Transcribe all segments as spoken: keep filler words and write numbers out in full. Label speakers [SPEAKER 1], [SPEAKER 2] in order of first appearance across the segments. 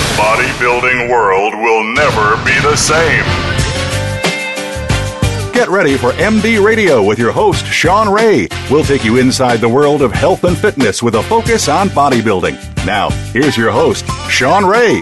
[SPEAKER 1] bodybuilding world will never be the same. Get ready for M D Radio with your host, Sean Ray. We'll take you inside the world of health and fitness with a focus on bodybuilding. Now, here's your host, Sean Ray.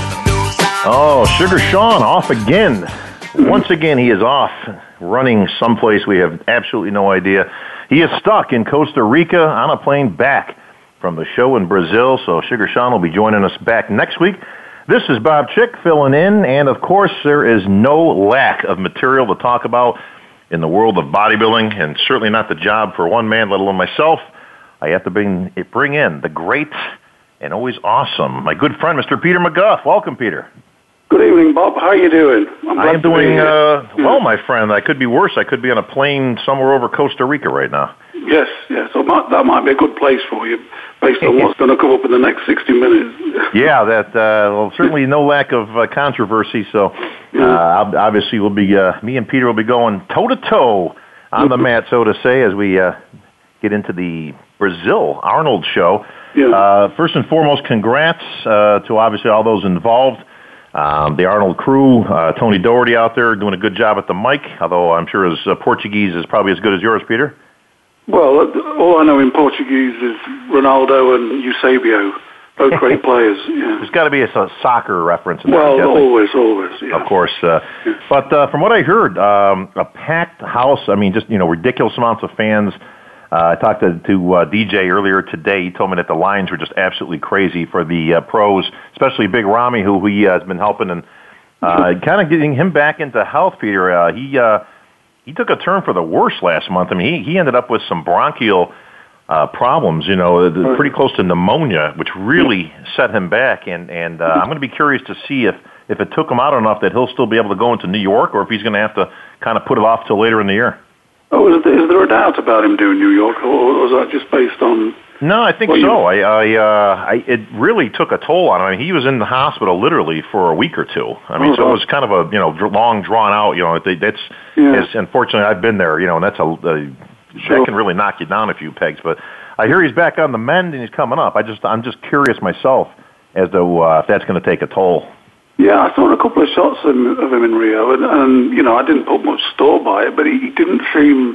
[SPEAKER 2] Oh, Sugar Sean off again. Once again, he is off running someplace we have absolutely no idea. He is stuck in Costa Rica on a plane back from the show in Brazil, so Sugar Sean will be joining us back next week. This is Bob Chick filling in, and of course, there is no lack of material to talk about in the world of bodybuilding, and certainly not the job for one man, let alone myself. I have to bring, bring in the great and always awesome, my good friend, Mister Peter McGuff. Welcome, Peter.
[SPEAKER 3] Good evening, Bob. How are you doing?
[SPEAKER 2] I'm I am doing uh, well, my friend. I could be worse. I could be on a plane somewhere over Costa Rica right now.
[SPEAKER 3] Yes, yes. So that might be a good place for you, based on what's going to come up in the next sixty minutes.
[SPEAKER 2] Yeah, that uh, well, certainly no lack of uh, controversy. So uh, obviously, we'll be uh, me and Peter will be going toe to toe on the mat, so to say, as we uh, get into the Brazil Arnold show.
[SPEAKER 3] Yeah.
[SPEAKER 2] Uh, first and foremost, congrats uh, to obviously all those involved. Um, the Arnold crew, uh, Tony Doherty out there doing a good job at the mic, although I'm sure his uh, Portuguese is probably as good as yours, Peter.
[SPEAKER 3] Well, all I know in Portuguese is Ronaldo and Eusebio, both great players. Yeah.
[SPEAKER 2] There's got to be a, a soccer reference in there.
[SPEAKER 3] Well, always, always, yeah.
[SPEAKER 2] Of course. Uh, yeah. But uh, from what I heard, um, a packed house, I mean, just, you know, ridiculous amounts of fans. Uh, I talked to, to uh, D J earlier today. He told me that the lines were just absolutely crazy for the uh, pros, especially Big Ramy, who he uh, has been helping and uh, kind of getting him back into health, Peter. Uh, he uh, he took a turn for the worse last month. I mean, he, he ended up with some bronchial uh, problems, you know, pretty close to pneumonia, which really set him back. And, and uh, I'm going to be curious to see if, if it took him out enough that he'll still be able to go into New York or if he's going to have to kind of put it off till later in the year.
[SPEAKER 3] Oh, is there, is there a doubt about him doing New York, or was that just based on...
[SPEAKER 2] No, I think so. You... I, I, uh, I, it really took a toll on him. I mean, he was in the hospital literally for a week or two. I mean, oh, so it was kind of a, you know, long, drawn out, you know, that's,
[SPEAKER 3] yeah.
[SPEAKER 2] it's, unfortunately, I've been there, you know, and that's a, a
[SPEAKER 3] sure.
[SPEAKER 2] that can really knock you down a few pegs. But I hear he's back on the mend and he's coming up. I just, I'm just curious myself as to uh, if that's going to take a toll.
[SPEAKER 3] Yeah, I saw a couple of shots of him, of him in Rio, and, and, you know, I didn't put much store by it, but he, he didn't seem...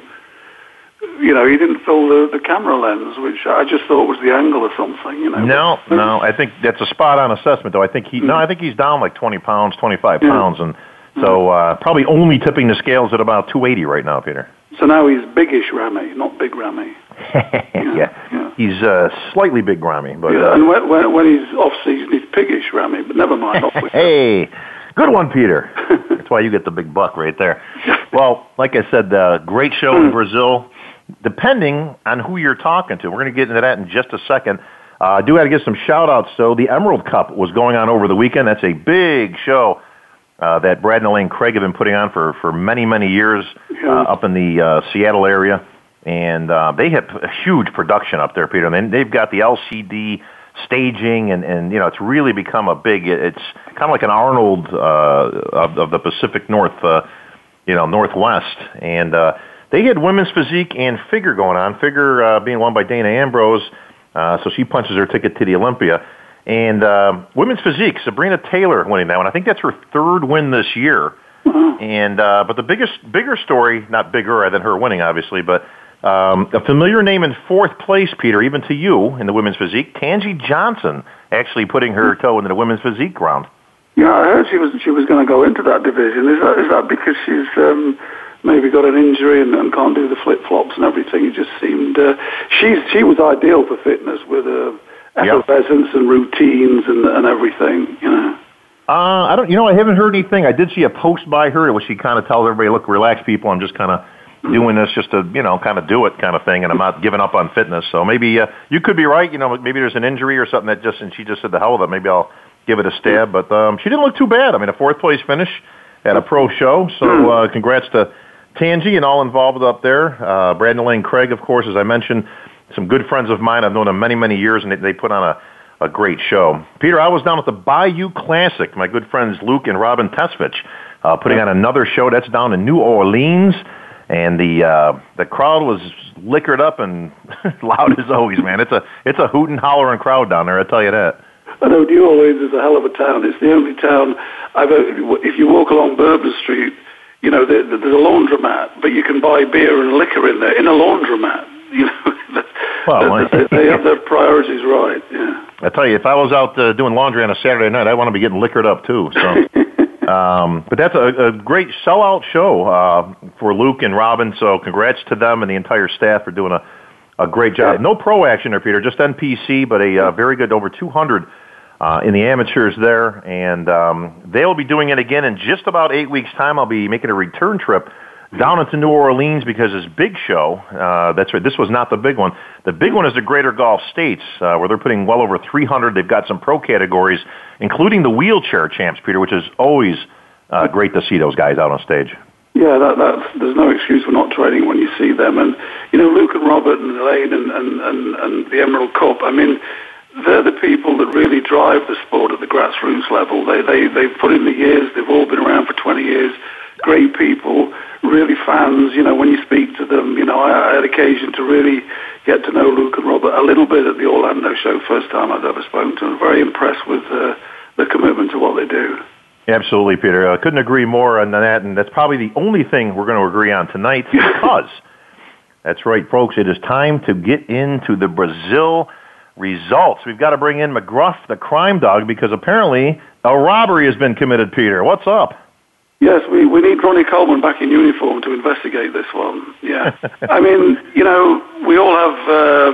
[SPEAKER 3] You know, he didn't fill the, the camera lens, which I just thought was the angle or something, you know.
[SPEAKER 2] No, but, no, I think that's a spot-on assessment, though. I think he, mm-hmm. no, I think he's down like twenty pounds, twenty-five
[SPEAKER 3] yeah.
[SPEAKER 2] pounds, and so uh, probably only tipping the scales at about two eighty right now, Peter.
[SPEAKER 3] So now he's biggish Ramy, not big Ramy.
[SPEAKER 2] yeah.
[SPEAKER 3] yeah, yeah.
[SPEAKER 2] He's uh, slightly big Ramy, but
[SPEAKER 3] yeah,
[SPEAKER 2] uh,
[SPEAKER 3] and when, when, when he's off-season, he's piggish Ramy, but never mind. Off
[SPEAKER 2] hey, good one, Peter. That's why you get the big buck right there. Well, like I said, uh, great show in Brazil. Depending on who you're talking to, we're going to get into that in just a second. Uh, I do have to give some shout-outs, though. The Emerald Cup was going on over the weekend. That's a big show uh, that Brad and Elaine Craig have been putting on for, for many, many years uh, up in the uh, Seattle area. And uh, they have a huge production up there, Peter. And they've got the L C D staging, and, and you know, it's really become a big, it's kind of like an Arnold uh, of, of the Pacific North, uh, you know, Northwest. And uh they had women's physique and figure going on, figure uh, being won by Dana Ambrose, uh, so she punches her ticket to the Olympia. And uh, women's physique, Sabrina Taylor winning that one. I think that's her third win this year.
[SPEAKER 3] Mm-hmm.
[SPEAKER 2] And uh, But the biggest, bigger story, not bigger than her winning, obviously, but um, a familiar name in fourth place, Peter, even to you in the women's physique, Tangi Johnson, actually putting her toe into the women's physique round.
[SPEAKER 3] Yeah, I heard she was she was going to go into that division. Is that is that because she's... Um maybe got an injury and, and can't do the flip-flops and everything? It just seemed... Uh, she's, she was ideal for fitness with uh, effervescence yep. and routines and, and everything, you know.
[SPEAKER 2] Uh, I don't... You know, I haven't heard anything. I did see a post by her where she kind of tells everybody, look, relax, people, I'm just kind of doing this just to, you know, kind of do it kind of thing, and I'm not giving up on fitness. So maybe uh, you could be right. You know, maybe there's an injury or something that just... And she just said, the hell with it. Maybe I'll give it a stab. But um, she didn't look too bad. I mean, a fourth-place finish at a pro show. So uh, congrats to Tangi and all involved up there. Uh, Brad and Elaine Craig, of course, as I mentioned, some good friends of mine. I've known them many, many years, and they, they put on a, a great show. Peter, I was down at the Bayou Classic. My good friends Luke and Robin Tesvich uh, putting on another show. That's down in New Orleans, and the uh, the crowd was liquored up and loud as always, man. It's a it's a hoot and hollering crowd down there, I tell you that.
[SPEAKER 3] I know New Orleans is a hell of a town. It's the only town I've ever, if you walk along Bourbon Street, you know, there, there's a laundromat, but you can buy beer and liquor in there in a laundromat. You know, well, they, they have their priorities right. Yeah.
[SPEAKER 2] I tell you, if I was out uh, doing laundry on a Saturday night, I want to be getting liquored up too. So, um, but that's a, a great sellout show uh, for Luke and Robin. So, congrats to them and the entire staff for doing a, a great job. No pro action there, Peter, just N P C, but a uh, very good over two hundred uh, in the amateurs there, and um, they'll be doing it again in just about eight weeks' time. I'll be making a return trip down into New Orleans because this big show, uh, that's right, this was not the big one. The big one is the Greater Gulf States, uh, where they're putting well over three hundred. They've got some pro categories, including the wheelchair champs, Peter, which is always uh, great to see those guys out on stage.
[SPEAKER 3] Yeah, that, that's, there's no excuse for not training when you see them. And, you know, Luke and Robert and Elaine and, and, and, and the Emerald Cup, I mean, they're the people that really drive the sport at the grassroots level. They, they, they've put in the years. They've all been around for twenty years. Great people, really fans. You know, when you speak to them, you know, I, I had occasion to really get to know Luke and Robert a little bit at the Orlando show, first time I've ever spoken to them. Very impressed with uh, the commitment to what they do.
[SPEAKER 2] Absolutely, Peter. I uh, couldn't agree more on that, and that's probably the only thing we're going to agree on tonight because, that's right, folks, it is time to get into the Brazil results. We've got to bring in McGruff, the crime dog, because apparently a robbery has been committed, Peter. What's up?
[SPEAKER 3] Yes, we, we need Ronnie Coleman back in uniform to investigate this one. Yeah. I mean, you know, we all have,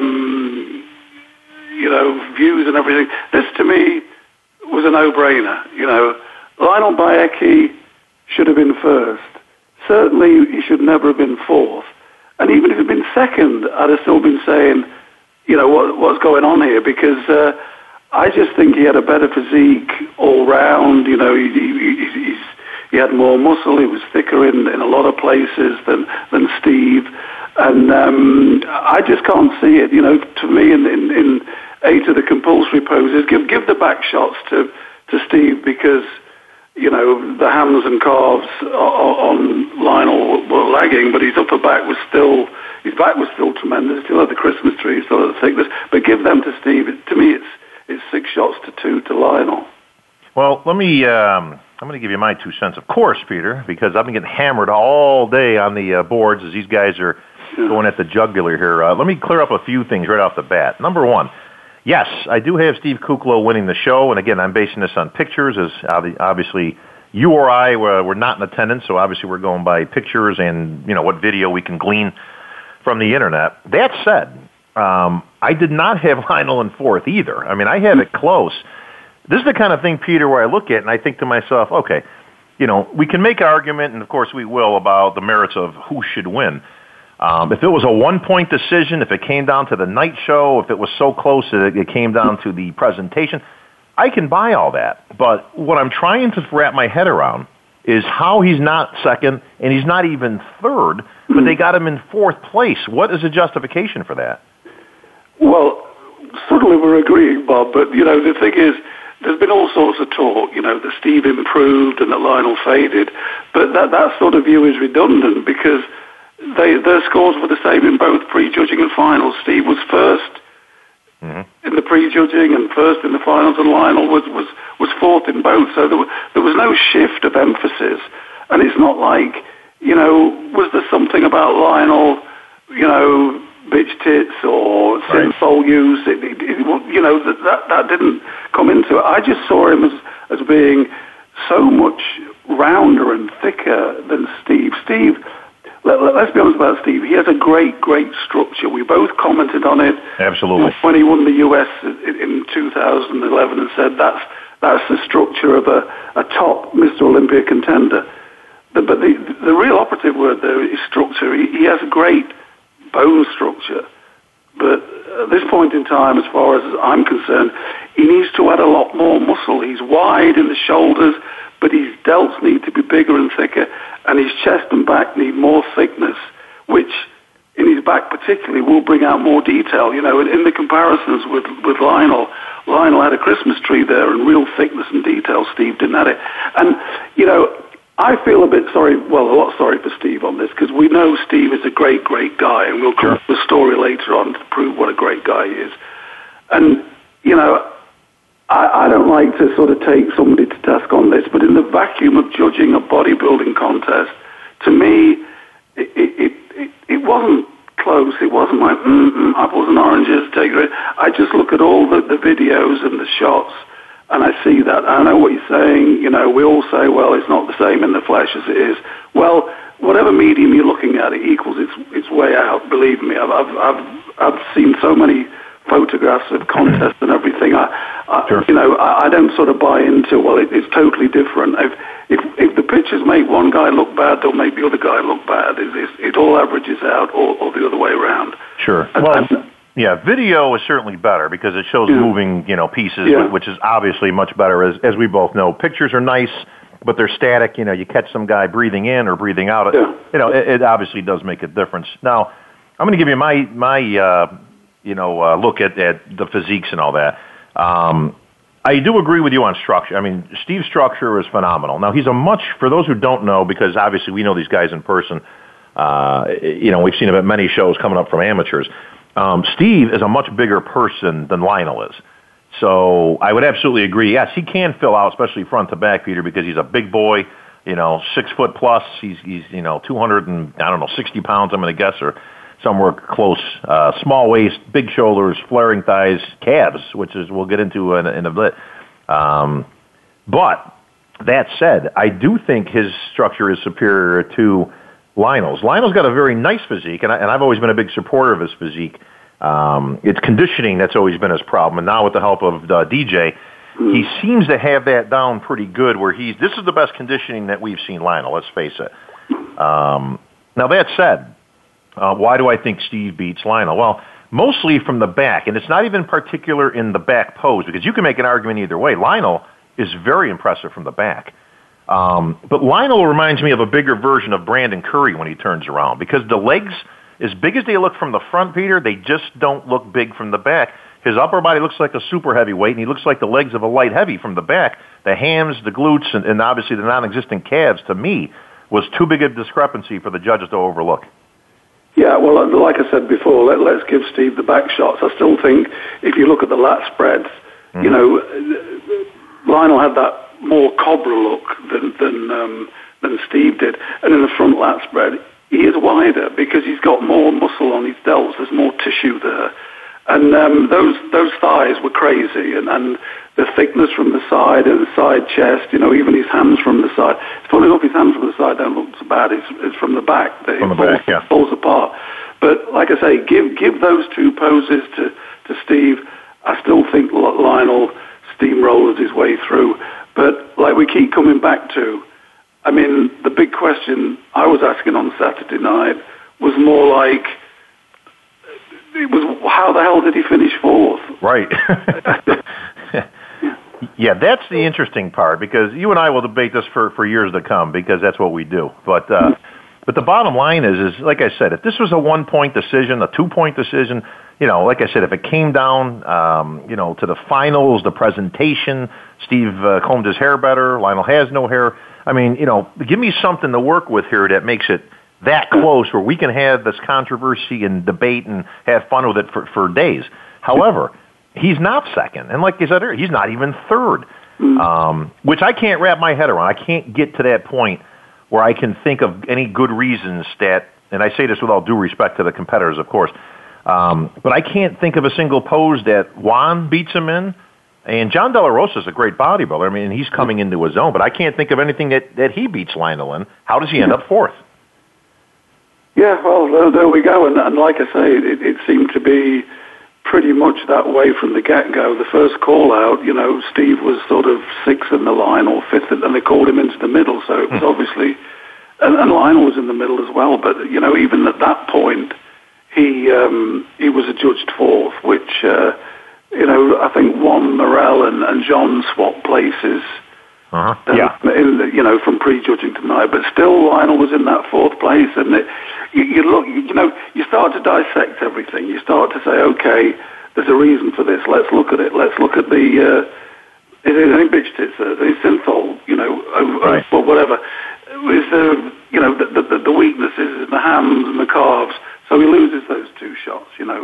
[SPEAKER 3] um, you know, views and everything. This, to me, was a no-brainer. You know, Lionel Bayeki should have been first. Certainly, he should never have been fourth. And even if he'd been second, I'd have still been saying, you know, what, what's going on here? Because uh, I just think he had a better physique all round. You know, he, he, he's... He had more muscle. He was thicker in, in a lot of places than than Steve, and um, I just can't see it. You know, to me, in, in, in eight of the compulsory poses, give give the back shots to, to Steve because you know the hams and calves on Lionel were lagging, but his upper back was still his back was still tremendous. He still had the Christmas tree, still had the thickness. But give them to Steve. To me, it's it's six shots to two to Lionel.
[SPEAKER 2] Well, let me. Um I'm going to give you my two cents, of course, Peter, because I've been getting hammered all day on the uh, boards as these guys are going at the jugular here. Uh, let me clear up a few things right off the bat. Number one, yes, I do have Steve Kuclo winning the show, and again, I'm basing this on pictures, as obviously you or I were, were not in attendance, so obviously we're going by pictures and, you know, what video we can glean from the Internet. That said, um, I did not have Lionel in fourth either. I mean, I have it close. This is the kind of thing, Peter, where I look at it and I think to myself, okay, you know, we can make an argument, and of course we will, about the merits of who should win. Um, if it was a one-point decision, if it came down to the night show, if it was so close that it came down to the presentation, I can buy all that. But what I'm trying to wrap my head around is how he's not second and he's not even third, but they got him in fourth place. What is the justification for that?
[SPEAKER 3] Well, certainly we're agreeing, Bob, but, you know, the thing is, there's been all sorts of talk, you know, that Steve improved and that Lionel faded, but that, that sort of view is redundant because they, their scores were the same in both prejudging and finals. Steve was first mm-hmm. in the prejudging and first in the finals, and Lionel was, was, was fourth in both, so there was, there was no shift of emphasis. And it's not like, you know, was there something about Lionel, you know, bitch tits or sinful use, it, it, it, you know, that, that that didn't come into it. I just saw him as, as being so much rounder and thicker than Steve. Steve, let, let, let's be honest about Steve, he has a great, great structure. We both commented on it.
[SPEAKER 2] Absolutely.
[SPEAKER 3] When he won the U S in, in two thousand eleven and said that's that's the structure of a, a top Mister Olympia contender. The, but the, the real operative word there is structure. He, he has a great bone structure, but at this point in time, as far as I'm concerned, he needs to add a lot more muscle. He's wide in the shoulders, but his delts need to be bigger and thicker, and his chest and back need more thickness, which in his back particularly will bring out more detail. You know, in, in the comparisons with, with Lionel, Lionel had a Christmas tree there and real thickness and detail. Steve didn't have it. And, you know, I feel a bit sorry, well, a lot sorry for Steve on this, because we know Steve is a great, great guy, and we'll come to the story later on to prove what a great guy he is. And, you know, I, I don't like to sort of take somebody to task on this, but in the vacuum of judging a bodybuilding contest, to me, it, it, it, it wasn't close. It wasn't like, mm-mm, apples and oranges, take it. I just look at all the, the videos and the shots, and I see that. I know what you're saying. You know, we all say, well, it's not the same in the flesh as it is. Well, whatever medium you're looking at, it equals its, its way out. Believe me, I've, I've, I've, I've seen so many photographs of contests and everything. I, I sure. You know, I, I don't sort of buy into, well, it, it's totally different. If, if if the pictures make one guy look bad, they'll make the other guy look bad. It, it, it all averages out, or, or the other way around.
[SPEAKER 2] Sure.
[SPEAKER 3] And,
[SPEAKER 2] well,
[SPEAKER 3] and,
[SPEAKER 2] yeah, video is certainly better because it shows yeah. moving, you know, pieces,
[SPEAKER 3] yeah.
[SPEAKER 2] which is obviously much better, as as we both know. Pictures are nice, but they're static. You know, you catch some guy breathing in or breathing out.
[SPEAKER 3] Yeah.
[SPEAKER 2] You know, it, it obviously does make a difference. Now, I'm going to give you my my uh, you know uh, look at, at the physiques and all that. Um, I do agree with you on structure. I mean, Steve's structure is phenomenal. Now, he's a much, for those who don't know, because obviously we know these guys in person, uh, you know, we've seen him at many shows coming up from amateurs. Um, Steve is a much bigger person than Lionel is. So I would absolutely agree. Yes, he can fill out, especially front to back, Peter, because he's a big boy, you know, six foot plus. He's, he's you know, two hundred and, I don't know, sixty pounds, I'm going to guess, or somewhere close. Uh, small waist, big shoulders, flaring thighs, calves, which is we'll get into in, in a bit. Um, but that said, I do think his structure is superior to Lionel's. Lionel's got a very nice physique, and, I, and I've always been a big supporter of his physique. Um, it's conditioning that's always been his problem, and now with the help of uh, D J, he seems to have that down pretty good. Where he's this is the best conditioning that we've seen Lionel. Let's face it. Um, now that said. Uh, why do I think Steve beats Lionel? Well, mostly from the back, and it's not even particular in the back pose, because you can make an argument either way. Lionel is very impressive from the back. Um, but Lionel reminds me of a bigger version of Brandon Curry when he turns around, because the legs, as big as they look from the front, Peter, they just don't look big from the back. His upper body looks like a super heavyweight, and he looks like the legs of a light heavy from the back. The hams, the glutes, and, and obviously the non-existent calves, to me, was too big a discrepancy for the judges to overlook.
[SPEAKER 3] Yeah, well, like I said before, let, let's give Steve the back shots. I still think if you look at the lat spreads, mm-hmm. you know, Lionel had that more Cobra look than than, um, than Steve did. And in the front lat spread, he is wider because he's got more muscle on his delts. There's more tissue there. And um, those those thighs were crazy, and, and the thickness from the side and the side chest, you know, even his hands from the side. It's funny enough, his hands from the side don't look so bad. It's, it's from the back that
[SPEAKER 2] from
[SPEAKER 3] it
[SPEAKER 2] the
[SPEAKER 3] falls,
[SPEAKER 2] back, yeah.
[SPEAKER 3] falls apart. But like I say, give give those two poses to, to Steve. I still think Lionel steamrollers his way through. But like we keep coming back to, I mean, the big question I was asking on Saturday night was more like, it was how the hell did he finish fourth?
[SPEAKER 2] Right. Yeah, that's the interesting part, because you and I will debate this for, for years to come, because that's what we do. But uh, but the bottom line is, is like I said, if this was a one-point decision, a two-point decision, you know, like I said, if it came down, um, you know, to the finals, the presentation, Steve uh, combed his hair better, Lionel has no hair. I mean, you know, give me something to work with here that makes it that close where we can have this controversy and debate and have fun with it for, for days. However, he's not second. And like you said earlier, he's not even third, um, which I can't wrap my head around. I can't get to that point where I can think of any good reasons that, and I say this with all due respect to the competitors, of course, um, but I can't think of a single pose that Juan beats him in. And John De La Rosa is a great bodybuilder. I mean, he's coming into his own, but I can't think of anything that, that he beats Lionel in. How does he end up fourth?
[SPEAKER 3] Yeah, well, there we go. And, and like I say, it, it seemed to be pretty much that way from the get-go. The first call-out, you know, Steve was sort of sixth in the line or fifth, and they called him into the middle, so it was obviously... And, and Lionel was in the middle as well, but, you know, even at that point, he um, he was adjudged fourth, which, uh, you know, I think Juan Morel and, and John swapped places...
[SPEAKER 2] Uh-huh.
[SPEAKER 3] Yeah, in the, you know, from prejudging tonight, but still Lionel was in that fourth place, and it, you, you look, you know, you start to dissect everything. You start to say, okay, there's a reason for this. Let's look at it. Let's look at the, uh, it ain't bitch tits, uh, the synthol, you know,
[SPEAKER 2] right.
[SPEAKER 3] or whatever. Is the, you know, the, the the weaknesses in the hams and the calves, so he loses those two shots. You know,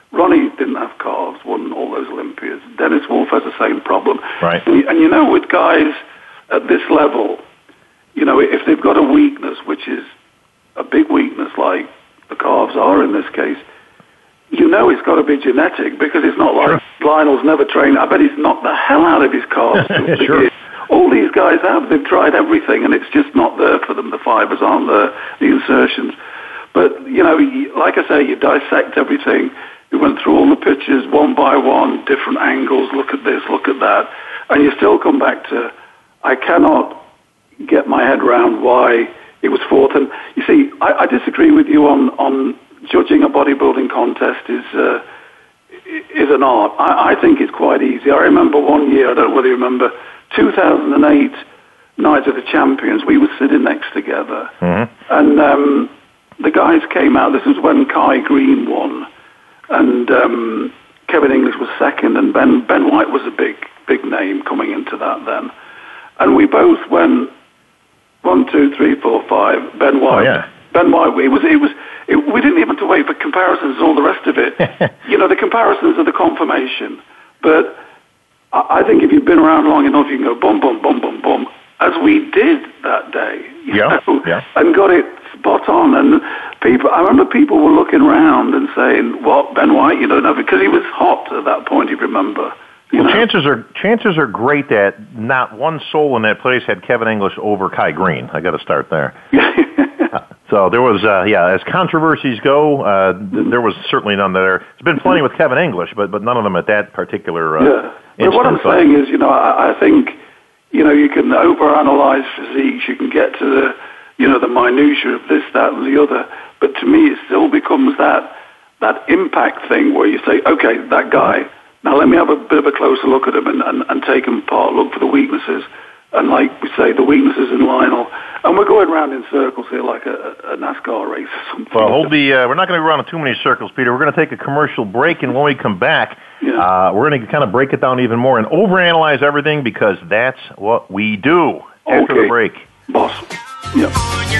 [SPEAKER 3] Ronnie didn't have calves, won all those Olympias. Dennis Wolf has the same problem.
[SPEAKER 2] Right.
[SPEAKER 3] And, and you know, with guys at this level, you know, if they've got a weakness, which is a big weakness like the calves are in this case, you know it's got to be genetic, because it's not like sure. Lionel's never trained. I bet he's knocked the hell out of his calves.
[SPEAKER 2] Sure.
[SPEAKER 3] All these guys have. They've tried everything, and it's just not there for them. The fibers aren't there, the insertions. But, you know, like I say, you dissect everything. You went through all the pictures one by one, different angles, look at this, look at that, and you still come back to, I cannot get my head around why it was fourth. And you see, I, I disagree with you on, on judging a bodybuilding contest is uh, is an art. I, I think it's quite easy. I remember one year, I don't know whether you remember, two thousand eight Night of the Champions, we were sitting next together,
[SPEAKER 2] mm-hmm.
[SPEAKER 3] and um, the guys came out. This was when Kai Green won, and um, Kevin English was second, and Ben Ben White was a big big name coming into that then. And we both went one, two, three, four, five. Ben White.
[SPEAKER 2] Oh, yeah.
[SPEAKER 3] Ben White. It was. It was. It, we didn't even have to wait for comparisons and all the rest of it. You know, the comparisons are the confirmation. But I, I think if you've been around long enough, you can go boom, boom, boom, boom, boom, as we did that day. You
[SPEAKER 2] yeah.
[SPEAKER 3] know,
[SPEAKER 2] yeah.
[SPEAKER 3] And got it spot on. And people, I remember people were looking around and saying, "What, Ben White? You don't know," because he was hot at that point. You remember. You
[SPEAKER 2] well,
[SPEAKER 3] know?
[SPEAKER 2] chances are chances are great that not one soul in that place had Kevin English over Kai Green. I got to start there. So there was, uh, yeah, as controversies go, uh, th- there was certainly none there. There's been plenty with Kevin English, but but none of them at that particular. Uh,
[SPEAKER 3] yeah, but what I'm saying is, you know, I, I think, you know, you can overanalyze physiques, you can get to the, you know, the minutiae of this, that, and the other. But to me, it still becomes that that impact thing where you say, okay, that guy. Now let me have a bit of a closer look at him and, and, and take him apart, look for the weaknesses. And like we say, the weaknesses in Lionel. And we're going around in circles here like a, a NASCAR race or something.
[SPEAKER 2] Well, hold the, uh, we're not going to go around in too many circles, Peter. We're going to take a commercial break, and when we come back, yeah. uh, we're going to kind of break it down even more and overanalyze everything, because that's what we do after
[SPEAKER 3] okay.
[SPEAKER 2] the break.
[SPEAKER 3] Boss. Yep.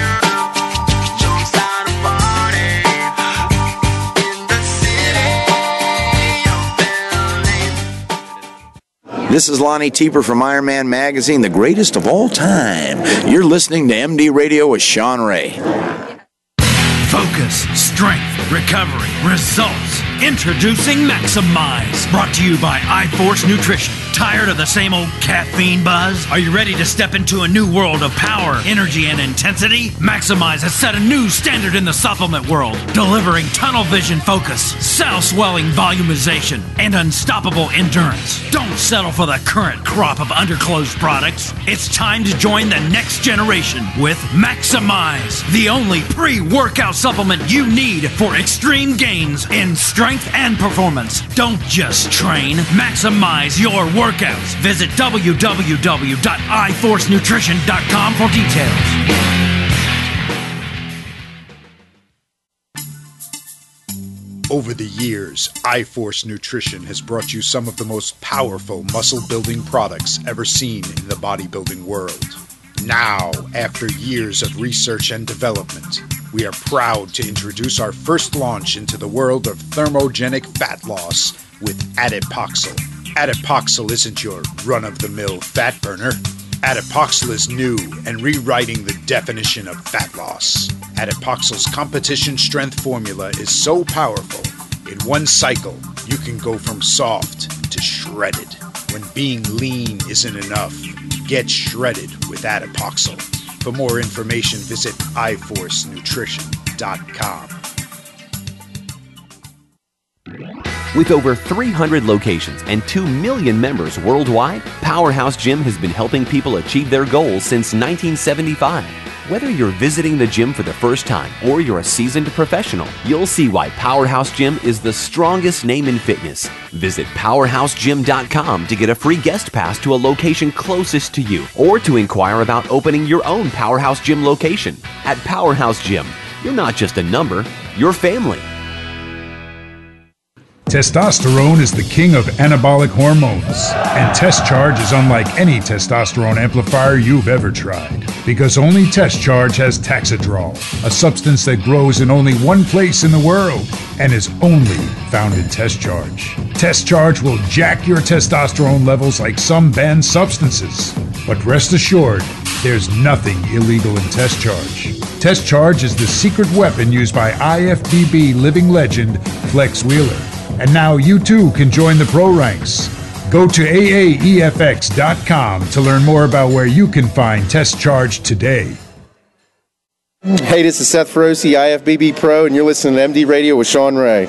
[SPEAKER 4] This is Lonnie Tieper from Iron Man Magazine, the greatest of all time. You're listening to M D Radio with Sean Ray.
[SPEAKER 5] Focus, strength, recovery, results. Introducing Maximize. Brought to you by iForce Nutrition. Tired of the same old caffeine buzz? Are you ready to step into a new world of power, energy, and intensity? Maximize has set a new standard in the supplement world, delivering tunnel vision focus, cell swelling volumization, and unstoppable endurance. Don't settle for the current crop of underclothes products. It's time to join the next generation with Maximize, the only pre-workout supplement you need for extreme gains in strength and performance. Don't just train, maximize your workouts. Visit w w w dot i force nutrition dot com for details.
[SPEAKER 6] Over the years, iForce Nutrition has brought you some of the most powerful muscle-building products ever seen in the bodybuilding world. Now, after years of research and development, we are proud to introduce our first launch into the world of thermogenic fat loss with Adipoxyl. Adipoxyl isn't your run-of-the-mill fat burner. Adipoxyl is new and rewriting the definition of fat loss. Adipoxyl's competition strength formula is so powerful, in one cycle, you can go from soft to shredded. When being lean isn't enough, get shredded with Adipoxyl. For more information, visit i force nutrition dot com.
[SPEAKER 7] With over three hundred locations and two million members worldwide, Powerhouse Gym has been helping people achieve their goals since nineteen seventy-five. Whether you're visiting the gym for the first time or you're a seasoned professional, you'll see why Powerhouse Gym is the strongest name in fitness. Visit powerhouse gym dot com to get a free guest pass to a location closest to you, or to inquire about opening your own Powerhouse Gym location. At Powerhouse Gym, you're not just a number, you're family.
[SPEAKER 6] Testosterone is the king of anabolic hormones, and Test Charge is unlike any testosterone amplifier you've ever tried, because only Test Charge has Taxidrol, a substance that grows in only one place in the world and is only found in Test Charge. Test Charge will jack your testosterone levels like some banned substances, but rest assured, there's nothing illegal in Test Charge. Test Charge is the secret weapon used by I F B B living legend Flex Wheeler. And now you too can join the pro ranks. Go to A A E F X dot com to learn more about where you can find Test Charge today.
[SPEAKER 8] Hey, this is Seth Feroce, I F B B Pro, and you're listening to M D Radio with Sean Ray.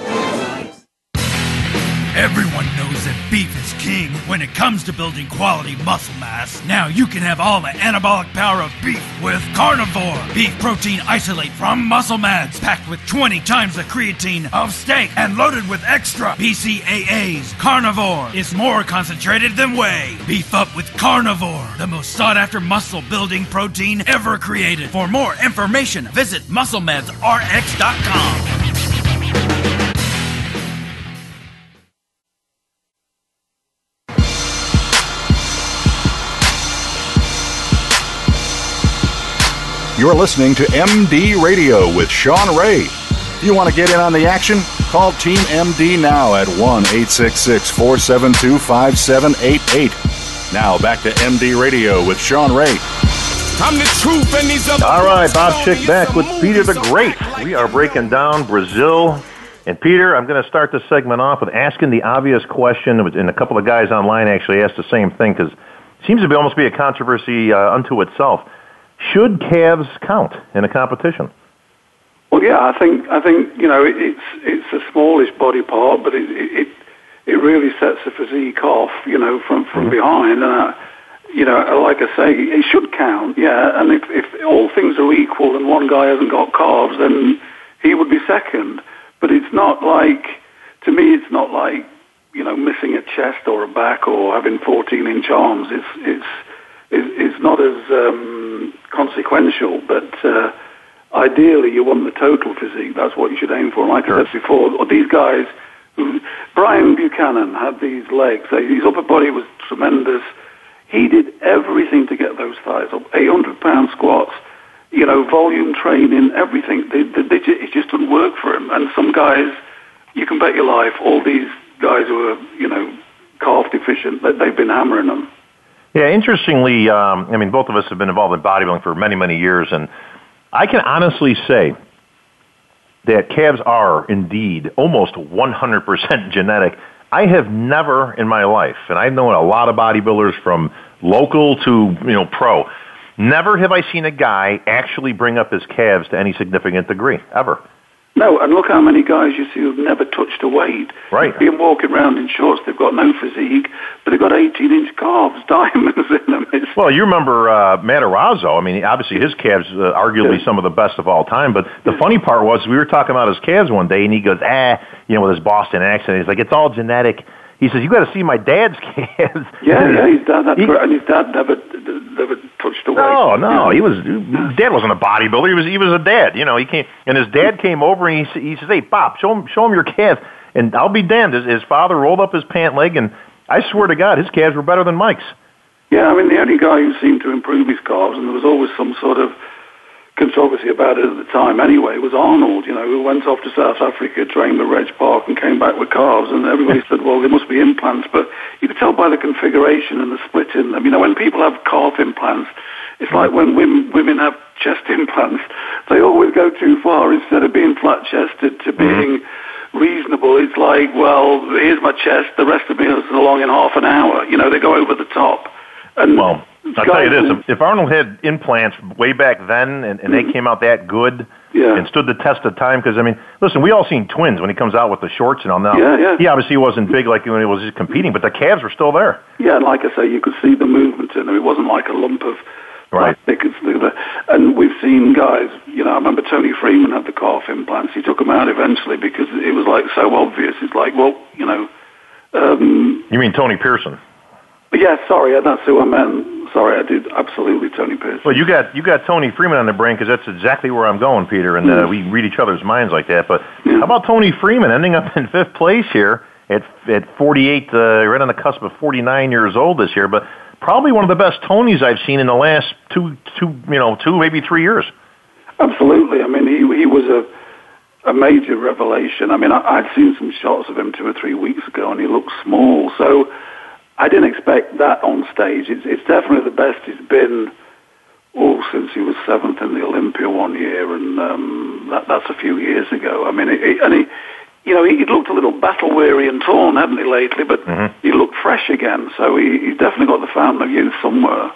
[SPEAKER 5] Everyone knows that beef is king when it comes to building quality muscle mass. Now you can have all the anabolic power of beef with Carnivore. Beef protein isolate from Muscle Mads, packed with twenty times the creatine of steak and loaded with extra B C A As. Carnivore is more concentrated than whey. Beef up with Carnivore, the most sought-after muscle-building protein ever created. For more information, visit muscle mads R X dot com.
[SPEAKER 1] You're listening to M D Radio with Sean Ray. If you want to get in on the action, call Team M D now at one eight six six, four seven two, five seven eight eight. Now back to M D Radio with Sean Ray.
[SPEAKER 9] I'm the truth and these other
[SPEAKER 2] All right, Bob Schick back with Peter the Great. We are breaking down Brazil. And Peter, I'm going to start this segment off with asking the obvious question, and a couple of guys online actually asked the same thing because it seems to be almost be a controversy uh, unto itself. Should calves count in a competition?
[SPEAKER 3] Well, yeah, I think I think you know it, it's it's a smallish body part, but it it it really sets the physique off, you know, from from mm-hmm. behind. And uh, you know, like I say, it should count, yeah. And if if all things are equal and one guy hasn't got calves, then he would be second. But it's not like, to me, it's not like, you know, missing a chest or a back or having fourteen inch arms. It's it's it's not as um, consequential, but uh, ideally you want the total physique. That's what you should aim for. Like I said before, or these guys, who, Brian Buchanan had these legs. His upper body was tremendous. He did everything to get those thighs up. eight hundred pound squats, you know, volume training, everything. They, they, they, it just didn't work for him. And some guys, you can bet your life, all these guys who are, you know, calf deficient, that they've been hammering them.
[SPEAKER 2] Yeah, interestingly, um, I mean, both of us have been involved in bodybuilding for many, many years, and I can honestly say that calves are indeed almost one hundred percent genetic. I have never in my life, and I've known a lot of bodybuilders from local to, you know, pro, never have I seen a guy actually bring up his calves to any significant degree, ever.
[SPEAKER 3] No, and look how many guys you see who've never touched a weight.
[SPEAKER 2] Right.
[SPEAKER 3] Being walking around in shorts, they've got no physique, but they've got eighteen inch calves, diamonds in them. It's
[SPEAKER 2] well, you remember uh, Matarazzo. I mean, obviously his calves uh, arguably yeah. some of the best of all time, but the yeah. funny part was we were talking about his calves one day, and he goes, ah, you know, with his Boston accent, he's like, it's all genetic. He says, you got to see my dad's calves.
[SPEAKER 3] Yeah, yeah, his dad had, he, and his dad never, never touched a weight.
[SPEAKER 2] No, no, he was, his dad wasn't a bodybuilder. He was, he was a dad. You know, he came, and his dad came over and he, he says, hey, Bob, show him, show him your calves. And I'll be damned, his, his father rolled up his pant leg, and I swear to God, his calves were better than Mike's.
[SPEAKER 3] Yeah, I mean, the only guy who seemed to improve his calves, and there was always some sort of controversy about it at the time anyway, was Arnold, you know, who went off to South Africa, trained with Reg Park, and came back with calves, and everybody said, well, there must be implants, but you could tell by the configuration and the splitting. I mean, you know, when people have calf implants, it's like when women, women have chest implants, they always go too far. Instead of being flat-chested to being mm-hmm. reasonable, it's like, well, here's my chest, the rest of me is along in half an hour. You know, they go over the top. And
[SPEAKER 2] well, I'll tell you this, if Arnold had implants way back then and, and mm-hmm. they came out that good
[SPEAKER 3] yeah.
[SPEAKER 2] and stood the test of time, because, I mean, listen, we all seen Twins when he comes out with the shorts and all now.
[SPEAKER 3] Yeah, yeah.
[SPEAKER 2] He obviously wasn't big like when he was just competing, but the calves were still there.
[SPEAKER 3] Yeah, and like I say, you could see the movement in them. It wasn't like a lump of
[SPEAKER 2] right.
[SPEAKER 3] plastic. And we've seen guys, you know, I remember Tony Freeman had the calf implants. He took them out eventually because it was, like, so obvious. It's like, well, you know. Um,
[SPEAKER 2] you mean Tony Pearson?
[SPEAKER 3] Yeah, sorry, that's who I meant. Sorry, I did absolutely Tony Pearson.
[SPEAKER 2] Well, you got you got Tony Freeman on the brain because that's exactly where I'm going, Peter, and uh, we read each other's minds like that. But
[SPEAKER 3] yeah.
[SPEAKER 2] how about Tony Freeman ending up in fifth place here? at at forty-eight, uh, right on the cusp of forty-nine years old this year, but probably one of the best Tonys I've seen in the last two, two, you know, two maybe three years.
[SPEAKER 3] Absolutely. I mean, he he was a a major revelation. I mean, I, I'd seen some shots of him two or three weeks ago, and he looked small. So I didn't expect that on stage. It's, it's definitely the best he's been. Oh, since he was seventh in the Olympia one year, and um, that, that's a few years ago. I mean, it, it, and he. You know, he looked a little battle-weary and torn, hadn't he, lately, but mm-hmm. he looked fresh again, so he, he's definitely got the fountain of youth somewhere.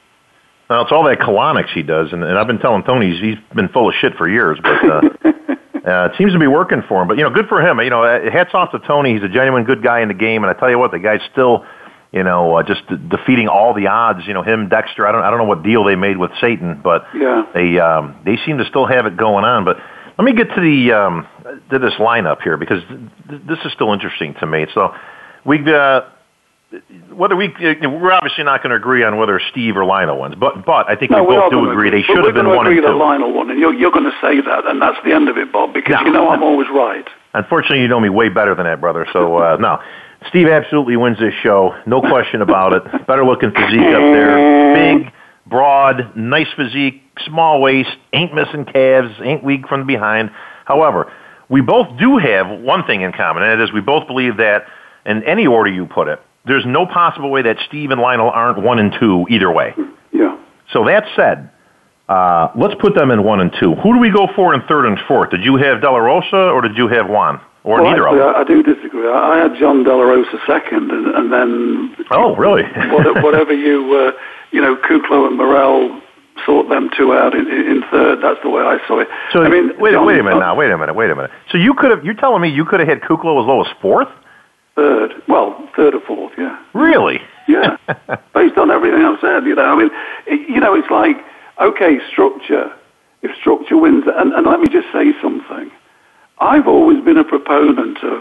[SPEAKER 2] Well, it's all that colonics he does, and, and I've been telling Tony he's, he's been full of shit for years, but uh, uh, it seems to be working for him. But, you know, good for him. You know, hats off to Tony. He's a genuine good guy in the game, and I tell you what, the guy's still, you know, uh, just de- defeating all the odds. You know, him, Dexter, I don't I don't know what deal they made with Satan, but
[SPEAKER 3] yeah.
[SPEAKER 2] they um, they seem to still have it going on, but let me get to the um, to this lineup here because th- this is still interesting to me. So, we uh, whether we we're obviously not going to agree on whether Steve or Lionel wins, but but I think
[SPEAKER 3] no,
[SPEAKER 2] we both do agree they should have been one and two.
[SPEAKER 3] We're going to agree that Lionel won, and you're you're going to say that, and that's the end of it, Bob, because no, you know I'm always right.
[SPEAKER 2] Unfortunately, you know me way better than that, brother. So uh, no, Steve absolutely wins this show, no question about it. Better looking physique up there, big, broad, nice physique. Small waist, ain't missing calves, ain't weak from behind. However, we both do have one thing in common, and that is we both believe that, in any order you put it, there's no possible way that Steve and Lionel aren't one and two either way.
[SPEAKER 3] Yeah.
[SPEAKER 2] So that said, uh, let's put them in one and two. Who do we go for in third and fourth? Did you have De La Rosa or did you have Juan? Or
[SPEAKER 3] well,
[SPEAKER 2] neither
[SPEAKER 3] actually,
[SPEAKER 2] of them?
[SPEAKER 3] I, I do disagree. I, I had John De La Rosa second, and, and then...
[SPEAKER 2] Oh, really?
[SPEAKER 3] whatever, whatever you, uh, you know, Kuklo and Morel... sort them two out in, in third. That's the way I saw it.
[SPEAKER 2] So
[SPEAKER 3] I mean,
[SPEAKER 2] wait,
[SPEAKER 3] John,
[SPEAKER 2] wait a minute now. Wait a minute. Wait a minute. So you could have. You're telling me you could have had Kuklo as low as fourth?
[SPEAKER 3] Third. Well, third or fourth. Yeah.
[SPEAKER 2] Really?
[SPEAKER 3] Yeah. Based on everything I've said, you know. I mean, it, you know, it's like okay, structure. If structure wins, and, and let me just say something. I've always been a proponent of,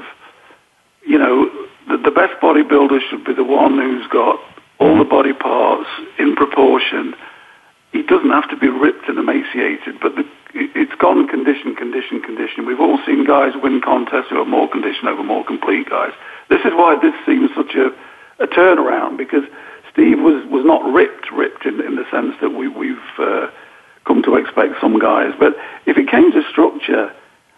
[SPEAKER 3] you know, the, the best bodybuilder should be the one who's got all the body parts in proportion. He doesn't have to be ripped and emaciated, but the, it's gone condition, condition, condition. We've all seen guys win contests who are more condition over more complete guys. This is why this seems such a, a turnaround, because Steve was, was not ripped, ripped in, in the sense that we, we've uh, come to expect some guys. But if it came to structure,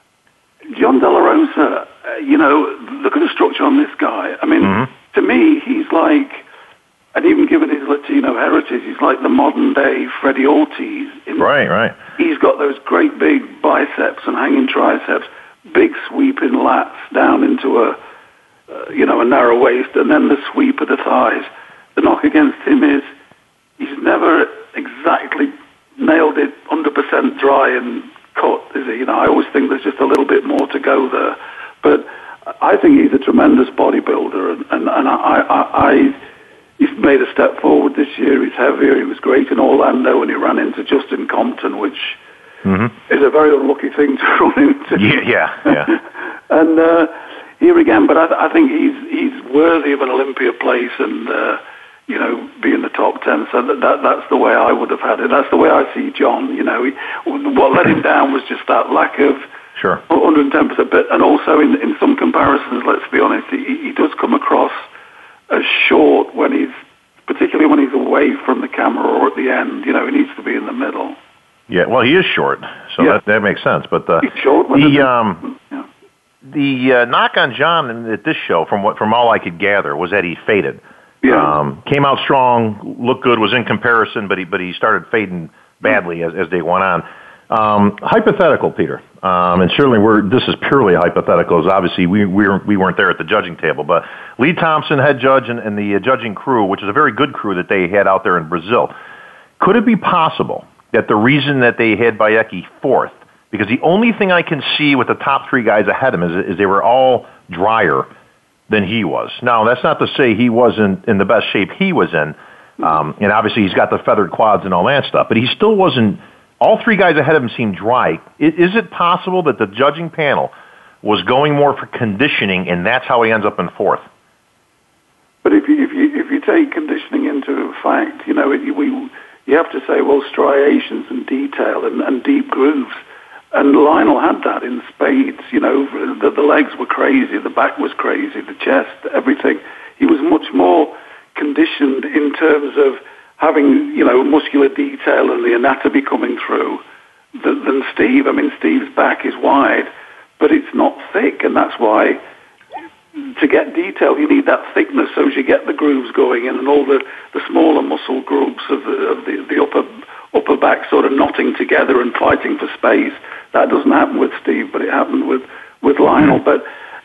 [SPEAKER 3] John De La Rosa, uh, you know, look at the structure on this guy. I mean, mm-hmm. to me, he's like... And even given his Latino heritage, he's like the modern-day Freddie Ortiz. In,
[SPEAKER 2] right, right.
[SPEAKER 3] He's got those great big biceps and hanging triceps, big sweeping lats down into a, uh, you know, a narrow waist, and then the sweep of the thighs. The knock against him is he's never exactly nailed it one hundred percent dry and cut, is he? You know, I always think there's just a little bit more to go there. But I think he's a tremendous bodybuilder, and, and, and I... I, I He's made a step forward this year. He's heavier. He was great in Orlando when he ran into Justin Compton, which mm-hmm. is a very unlucky thing to run into.
[SPEAKER 2] Yeah, yeah. yeah.
[SPEAKER 3] and uh, here again, but I, I think he's he's worthy of an Olympia place and, uh, you know, be in the top ten. So that, that that's the way I would have had it. That's the way I see John. You know, he, what let him down was just that lack of
[SPEAKER 2] sure
[SPEAKER 3] one hundred ten percent. But, and also in, in some comparisons, let's be honest, he, he does come across as short when he's, particularly when he's away from the camera or at the end. You know, he needs to be in the middle.
[SPEAKER 2] Yeah, well, he is short, so yeah. that that makes sense. But uh,
[SPEAKER 3] he's short. When
[SPEAKER 2] the um, yeah. the uh, knock on John at this show, from what from all I could gather, was that he faded.
[SPEAKER 3] Yeah.
[SPEAKER 2] Um, came out strong, looked good, was in comparison, but he but he started fading badly as as they went on. Um, hypothetical, Peter, um, and certainly we're, this is purely hypothetical, as obviously we, we, were, we weren't there at the judging table, but Lee Thompson, head judge, and, and the uh, judging crew, which is a very good crew that they had out there in Brazil, could it be possible that the reason that they had Bayeki fourth, because the only thing I can see with the top three guys ahead of him is, is they were all drier than he was. Now, that's not to say he wasn't in the best shape he was in, um, and obviously he's got the feathered quads and all that stuff, but he still wasn't. All three guys ahead of him seemed dry. Is it possible that the judging panel was going more for conditioning, and that's how he ends up in fourth?
[SPEAKER 3] But if you if you if you take conditioning into fact, you know, it, we you have to say, well, striations and detail and, and deep grooves. Uh, And Lionel had that in spades. You know, the, the legs were crazy, the back was crazy, the chest, everything. He was much more conditioned in terms of having, you know, muscular detail and the anatomy coming through than, than Steve. I mean, Steve's back is wide, but it's not thick, and that's why to get detail, you need that thickness so as you get the grooves going in and all the, the smaller muscle groups of the, of the, the upper upper back sort of knotting together and fighting for space. That doesn't happen with Steve, but it happened with, with Lionel. But,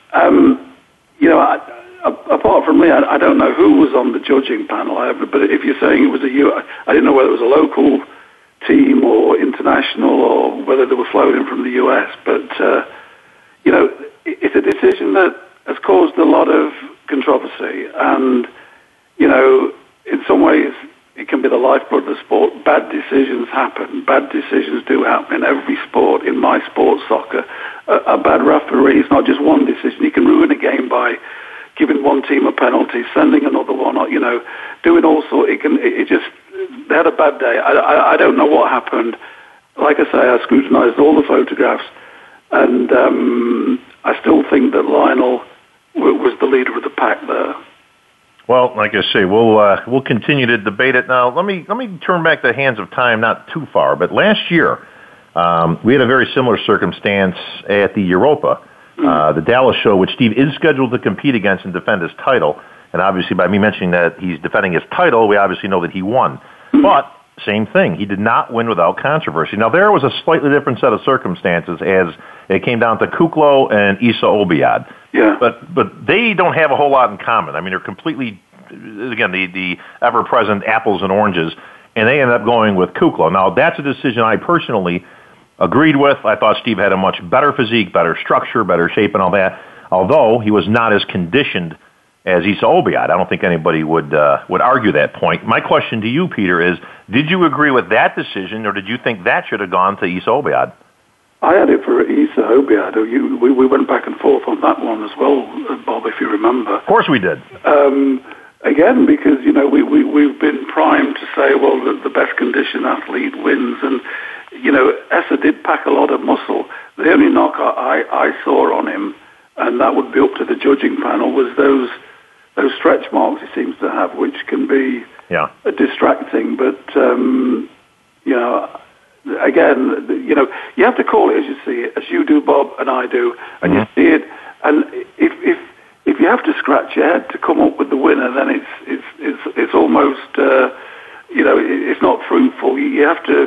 [SPEAKER 3] um, you know, I, apart from me, I, I don't know who was on the judging panel, I, but if you're saying it was a U, I didn't know whether it was a local team or international or whether they were flown in from the U S, but, uh, you know, it's a decision that has caused a lot of controversy, and, you know, in some ways it can be the lifeblood of the sport. Bad decisions happen. Bad decisions do happen in every sport. In my sport, soccer, a, a bad referee is not just one decision. He can ruin a game by giving one team a penalty, sending another one, or, you know, doing all sorts. It can, it, it just, they had a bad day. I, I, I don't know what happened. Like I say, I scrutinized all the photographs, and um, I still think that Lionel w- was the leader of the pack there.
[SPEAKER 2] Well, like I say, we'll uh, we'll continue to debate it. Now, let me let me turn back the hands of time, not too far, but last year um, we had a very similar circumstance at the Europa, uh, the Dallas show, which Steve is scheduled to compete against and defend his title. And obviously, by me mentioning that he's defending his title, we obviously know that he won. But same thing, he did not win without controversy. Now, there was a slightly different set of circumstances as it came down to Kuklo and Issa Obiad.
[SPEAKER 3] Yeah.
[SPEAKER 2] But but they don't have a whole lot in common. I mean, they're completely, again, the, the ever-present apples and oranges, and they ended up going with Kuklo. Now, that's a decision I personally agreed with. I thought Steve had a much better physique, better structure, better shape and all that, although he was not as conditioned as Issa Obiad. I don't think anybody would uh, would argue that point. My question to you, Peter, is did you agree with that decision, or did you think that should have gone to Issa Obiad?
[SPEAKER 3] I had it for Issa Obiad. You, we, we went back and forth on that one as well, Bob, if you remember.
[SPEAKER 2] Of course we did.
[SPEAKER 3] Um, again, because, you know, we, we, we've been primed to say, well, the, the best conditioned athlete wins. And, you know, Issa did pack a lot of muscle. The only knock I, I saw on him, and that would be up to the judging panel, was those those stretch marks he seems to have, which can be
[SPEAKER 2] yeah.
[SPEAKER 3] distracting. But, um, you know... Again, you know, you have to call it as you see it, as you do, Bob, and I do, and mm-hmm. you see it. And if if if you have to scratch your head to come up with the winner, then it's it's it's it's almost uh, you know it's not fruitful. You have to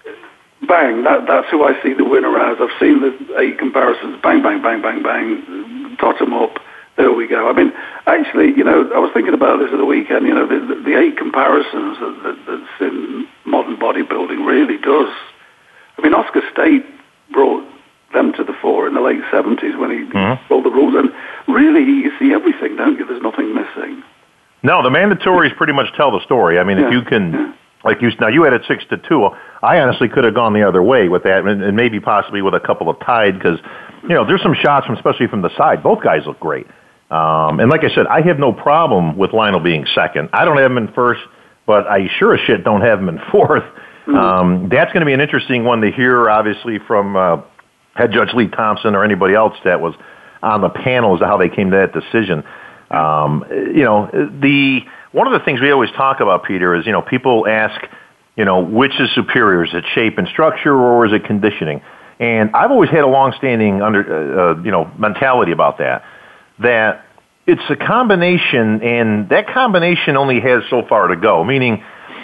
[SPEAKER 3] bang. That that's who I see the winner as. I've seen the eight comparisons. Bang, bang, bang, bang, bang. Tot them up. There we go. I mean, actually, you know, I was thinking about this at the weekend. You know, the, the, the eight comparisons that, that, that's in modern bodybuilding really does. I mean, Oscar State brought them to the fore in the late seventies when he mm-hmm. rolled the rules, and really, you see everything, don't you? There's nothing missing.
[SPEAKER 2] No, the mandatories pretty much tell the story. I mean, yeah. if you can, yeah. like you now, you had it six to two. I honestly could have gone the other way with that, and, and maybe possibly with a couple of tied because, you know, there's some shots from, especially from the side. Both guys look great. Um, and like I said, I have no problem with Lionel being second. I don't have him in first, but I sure as shit don't have him in fourth. Mm-hmm. Um, that's going to be an interesting one to hear, obviously, from uh, head judge Lee Thompson or anybody else that was on the panel as to how they came to that decision. Um, you know, the one of the things we always talk about, Peter, is, you know, people ask, you know, which is superior? Is it shape and structure or is it conditioning? And I've always had a long-standing under, uh, uh, you know, mentality about that. That it's a combination, and that combination only has so far to go, meaning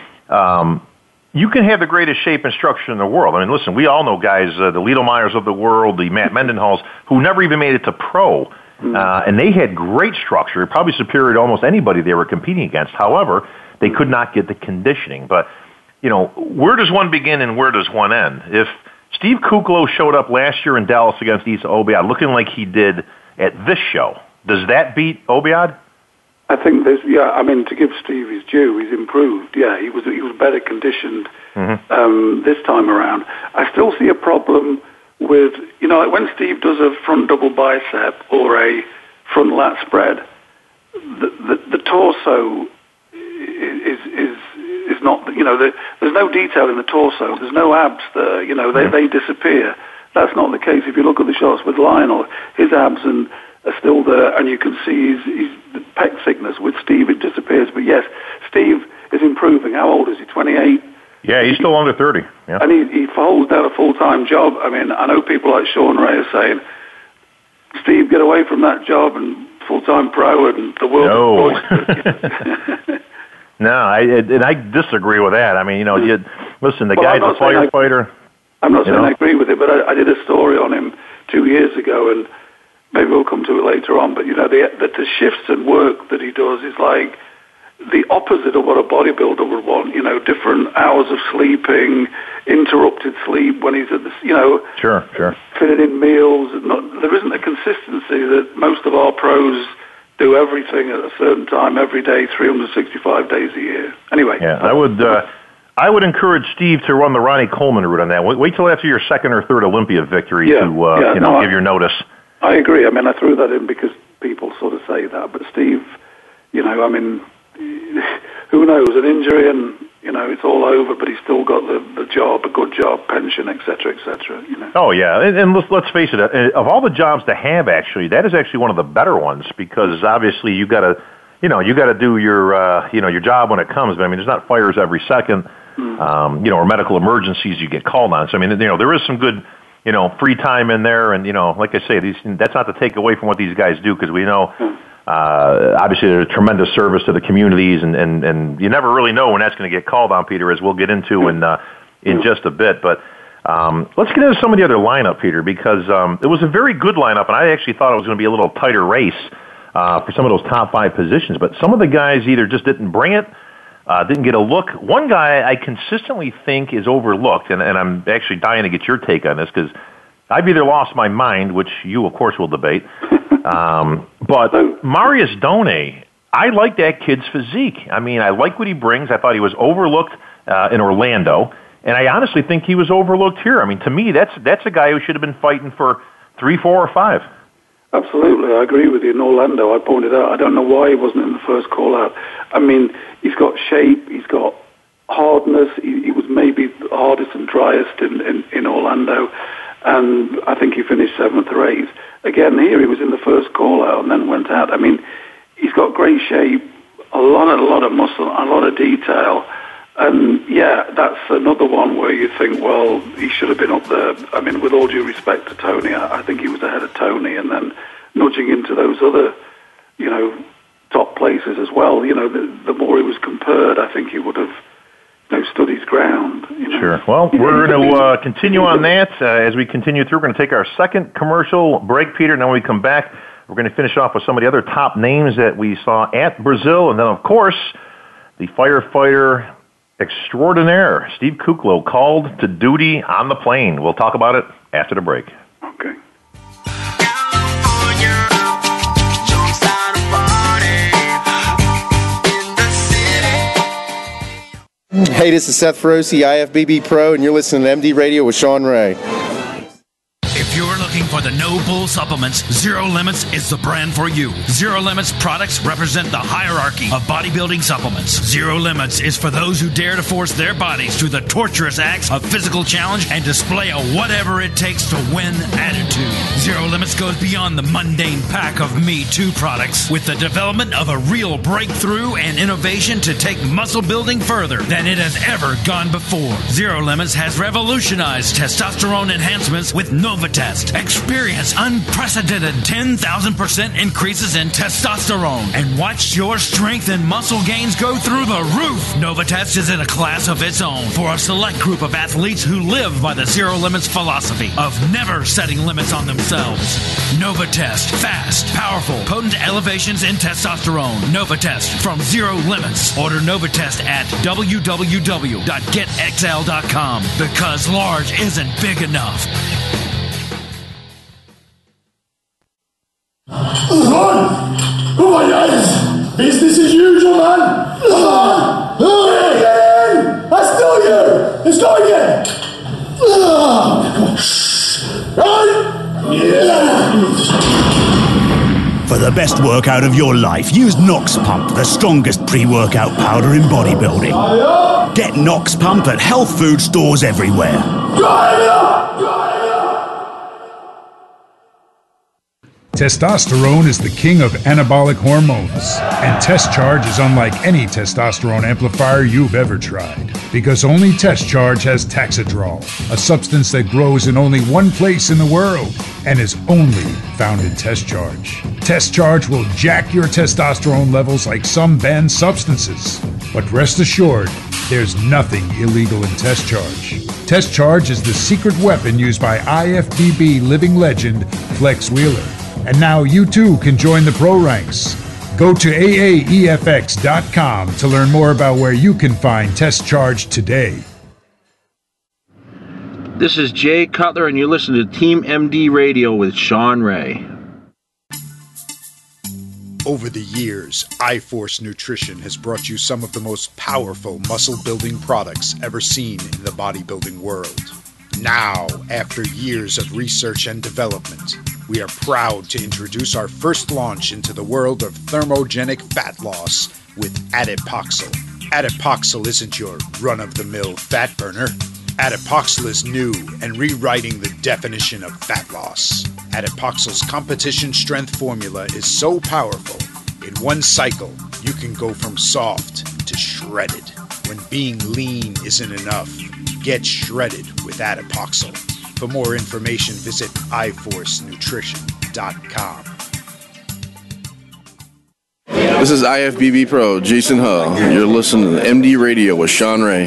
[SPEAKER 2] um, you can have the greatest shape and structure in the world. I mean, listen, we all know guys, uh, the Liedemeyers of the world, the Matt Mendenhalls, who never even made it to pro, uh, and they had great structure, probably superior to almost anybody they were competing against. However, they could not get the conditioning. But, you know, where does one begin and where does one end? If Steve Kuklo showed up last year in Dallas against Issa Obiad looking like he did at this show, does that beat Obiad?
[SPEAKER 3] I think there's, yeah, I mean, to give Steve his due, he's improved. Yeah, he was he was better conditioned mm-hmm. um, this time around. I still see a problem with, you know, like when Steve does a front double bicep or a front lat spread, the the, the torso is is is not, you know, the, there's no detail in the torso. There's no abs there. You know, they, mm-hmm. they disappear. That's not the case. If you look at the shots with Lionel, his abs and are still there, and you can see his, his the pec thickness. With Steve, it disappears. But yes, Steve is improving. How old is he? twenty-eight?
[SPEAKER 2] Yeah, he's still under thirty. Yeah.
[SPEAKER 3] And he, he holds down a full-time job. I mean, I know people like Sean Ray are saying, Steve, get away from that job and full-time pro and the world.
[SPEAKER 2] No. No, I, and I disagree with that. I mean, you know, you, listen, the well, guy's a firefighter.
[SPEAKER 3] I, I'm not saying
[SPEAKER 2] know?
[SPEAKER 3] I agree with it, but I, I did a story on him two years ago, and maybe we'll come to it later on. But, you know, the, the, the shifts and work that he does is like the opposite of what a bodybuilder would want. You know, different hours of sleeping, interrupted sleep when he's at the, you know,
[SPEAKER 2] sure, sure,
[SPEAKER 3] fitting in meals. Not, there isn't a consistency that most of our pros do everything at a certain time every day, three hundred sixty-five days a year. Anyway.
[SPEAKER 2] Yeah, I would uh, I would encourage Steve to run the Ronnie Coleman route on that. Wait, wait till after your second or third Olympia victory
[SPEAKER 3] yeah,
[SPEAKER 2] to uh,
[SPEAKER 3] yeah,
[SPEAKER 2] you know
[SPEAKER 3] no,
[SPEAKER 2] give your notice.
[SPEAKER 3] I agree. I mean, I threw that in because people sort of say that. But Steve, you know, I mean, who knows? An injury and, you know, it's all over, but he's still got the, the job, a good job, pension, et cetera, et cetera, you know.
[SPEAKER 2] Oh, yeah. And, and let's, let's face it, of all the jobs to have, actually, that is actually one of the better ones because obviously you got to, you know, you got to do your, uh, you know, your job when it comes. But I mean, there's not fires every second, mm. um, you know, or medical emergencies you get called on. So, I mean, you know, there is some good, you know, free time in there. And, you know, like I say, these, that's not to take away from what these guys do because we know, mm. uh, obviously, they're a tremendous service to the communities. And, and, and you never really know when that's going to get called on, Peter, as we'll get into in, uh, in just a bit. But um, let's get into some of the other lineup, Peter, because um, it was a very good lineup. And I actually thought it was going to be a little tighter race uh, for some of those top five positions. But some of the guys either just didn't bring it, Uh, didn't get a look. One guy I consistently think is overlooked, and, and I'm actually dying to get your take on this because I've either lost my mind, which you, of course, will debate, um, but Marius Done, I like that kid's physique. I mean, I like what he brings. I thought he was overlooked uh, in Orlando, and I honestly think he was overlooked here. I mean, to me, that's that's a guy who should have been fighting for three, four, or five.
[SPEAKER 3] Absolutely, I agree with you. In Orlando, I pointed out, I don't know why he wasn't in the first call-out. I mean, he's got shape, he's got hardness, he, he was maybe the hardest and driest in, in, in Orlando, and I think he finished seventh or eighth. Again, here he was in the first call-out and then went out. I mean, he's got great shape, a lot, a lot of muscle, a lot of detail, and yeah, that's another one where you think, well, he should have been up there. I mean, with all due respect to Tony, I, I think he was ahead of Tony, and then nudging into those other, you know, top places as well. You know, the, the more he was compared, I think he would have, you know, stood his ground. You know?
[SPEAKER 2] Sure. Well, we're going to uh, continue on that uh, as we continue through. We're going to take our second commercial break, Peter, and then when we come back, we're going to finish off with some of the other top names that we saw at Brazil, and then, of course, the firefighter extraordinaire, Steve Kuclo, called to duty on the plane. We'll talk about it after the break.
[SPEAKER 3] Okay.
[SPEAKER 8] Hey, this is Seth Feroce, I F B B Pro, and you're listening to M D Radio with Sean Ray.
[SPEAKER 5] If you're looking for the No Bull supplements, Zero Limits is the brand for you. Zero Limits products represent the hierarchy of bodybuilding supplements. Zero Limits is for those who dare to force their bodies through the torturous acts of physical challenge and display a whatever it takes to win attitude. Zero Limits goes beyond the mundane pack of Me Too products with the development of a real breakthrough and innovation to take muscle building further than it has ever gone before. Zero Limits has revolutionized testosterone enhancements with Novatest. Experience unprecedented ten thousand percent increases in testosterone and watch your strength and muscle gains go through the roof. Novatest is in a class of its own for a select group of athletes who live by the Zero Limits philosophy of never setting limits on themselves. Novatest. Fast, powerful, potent elevations in testosterone. Novatest from Zero Limits. Order Novatest at w w w dot get x l dot com because large isn't big enough.
[SPEAKER 10] Run! Come on, guys! Business as usual, man! Come on! Get in! I still you! Let's go again! Right? Yeah!
[SPEAKER 11] For the best workout of your life, use Nox Pump, the strongest pre-workout powder in bodybuilding. Get Nox Pump at health food stores everywhere.
[SPEAKER 10] Drive it up! Drive it up!
[SPEAKER 6] Testosterone is the king of anabolic hormones, and Test Charge is unlike any testosterone amplifier you've ever tried, because only Test Charge has Taxidrol, a substance that grows in only one place in the world and is only found in Test Charge. Test Charge will jack your testosterone levels like some banned substances, but rest assured, there's nothing illegal in Test Charge. Test Charge is the secret weapon used by I F B B living legend Flex Wheeler. And now you too can join the pro ranks. Go to A A E F X dot com to learn more about where you can find Test Charge today.
[SPEAKER 12] This is Jay Cutler, and you're listening to Team M D Radio with Sean Ray.
[SPEAKER 6] Over the years, iForce Nutrition has brought you some of the most powerful muscle-building products ever seen in the bodybuilding world. Now, after years of research and development, we are proud to introduce our first launch into the world of thermogenic fat loss with Adipoxyl. Adipoxyl isn't your run-of-the-mill fat burner. Adipoxyl is new and rewriting the definition of fat loss. Adipoxyl's competition strength formula is so powerful, in one cycle, you can go from soft to shredded. When being lean isn't enough, get shredded with Adipoxyl. For more information, visit I force nutrition dot com.
[SPEAKER 13] This is I F B B Pro, Jason Hull. You're listening to M D Radio with Sean Ray.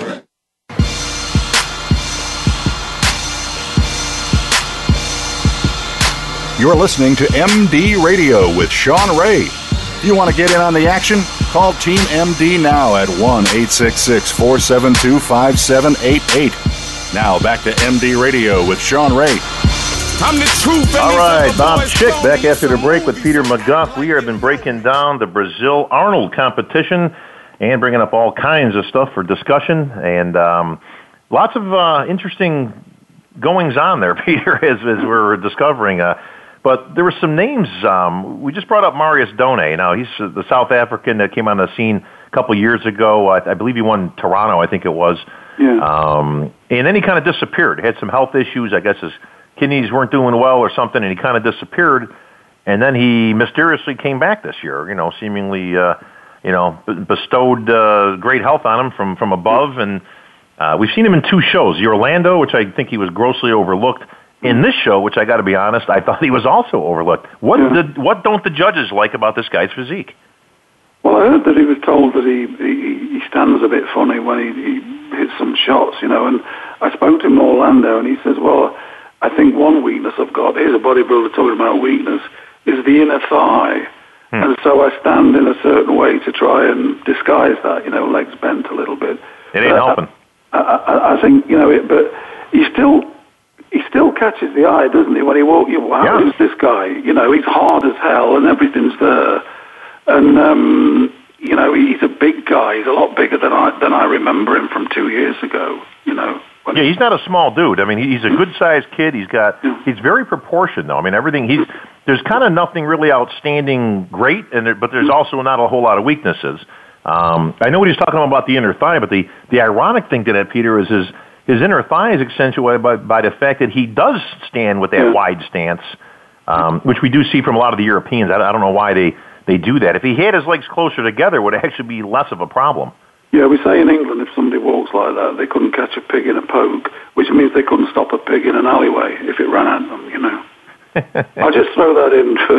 [SPEAKER 1] You're listening to M D Radio with Sean Ray. If you want to get in on the action, call Team M D now at one eight six six, four seven two, five seven eight eight. Now back to M D Radio with Sean Ray.
[SPEAKER 9] I'm the truth.
[SPEAKER 2] All right, Bob Schick back after the break with Peter McGuff. We have been breaking down the Brazil Arnold competition and bringing up all kinds of stuff for discussion, and um, lots of uh, interesting goings on there, Peter, as, as we're discovering. Uh, but there were some names. Um, we just brought up Marius Done. Now, he's the South African that came on the scene a couple years ago. I, I believe he won Toronto, I think it was.
[SPEAKER 3] Yeah.
[SPEAKER 2] Um, and then he kind of disappeared. Had some health issues. I guess his kidneys weren't doing well or something, and he kind of disappeared. And then he mysteriously came back this year, you know, seemingly, uh, you know, bestowed uh, great health on him from, from above. And uh, we've seen him in two shows, the Orlando, which I think he was grossly overlooked. In this show, which I got to be honest, I thought he was also overlooked. What
[SPEAKER 3] Yeah.
[SPEAKER 2] did, what don't the judges like about this guy's physique?
[SPEAKER 3] Well, I heard that he was told that he he, he stands a bit funny when he, he hits some shots, you know, and I spoke to him in Orlando, and he says, well, I think one weakness I've got, here's a bodybuilder talking about weakness, is the inner thigh. Hmm. And so I stand in a certain way to try and disguise that, you know, legs bent a little bit.
[SPEAKER 2] It ain't
[SPEAKER 3] uh,
[SPEAKER 2] helping.
[SPEAKER 3] I, I, I think, you know, it, but he still... He still catches the eye, doesn't he? When he walks, you wow,
[SPEAKER 2] Yeah.
[SPEAKER 3] who's this guy? You know, he's hard as hell, and everything's there. And um, you know, he's a big guy. He's a lot bigger than I than I remember him from two years ago. You know.
[SPEAKER 2] Yeah, he's not a small dude. I mean, he's a good-sized kid. He's got he's very proportioned, though. I mean, everything he's there's kind of nothing really outstanding great, and there, but there's also not a whole lot of weaknesses. Um, I know what he's talking about about the inner thigh, but the the ironic thing to that, Peter, is his. His inner thigh is accentuated by, by the fact that he does stand with that
[SPEAKER 3] Yeah.
[SPEAKER 2] wide stance, um, which we do see from a lot of the Europeans. I, I don't know why they, they do that. If he had his legs closer together, it would actually be less of a problem.
[SPEAKER 3] Yeah, we say in England if somebody walks like that, they couldn't catch a pig in a poke, which means they couldn't stop a pig in an alleyway if it ran at them. You know. I'll just throw that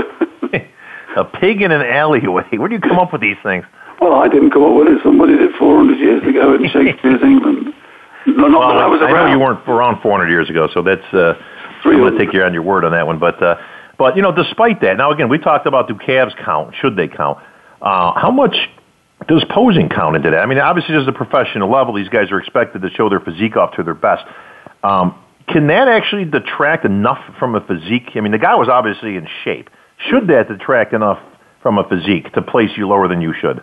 [SPEAKER 3] in.
[SPEAKER 2] A pig in an alleyway. Where do you come up with these things?
[SPEAKER 3] Well, I didn't come up with it. Somebody did four hundred years ago in Shakespeare's England. No, not
[SPEAKER 2] well,
[SPEAKER 3] that I was
[SPEAKER 2] I
[SPEAKER 3] around.
[SPEAKER 2] know you weren't around four hundred years ago, so that's uh, I'm going to take you on your word on that one. But uh, but you know, despite that, now again, we talked about do calves count? Should they count? Uh, how much does posing count into that? I mean, obviously, there's a professional level. These guys are expected to show their physique off to their best. Um, can that actually detract enough from a physique? I mean, the guy was obviously in shape. Should that detract enough from a physique to place you lower than you should?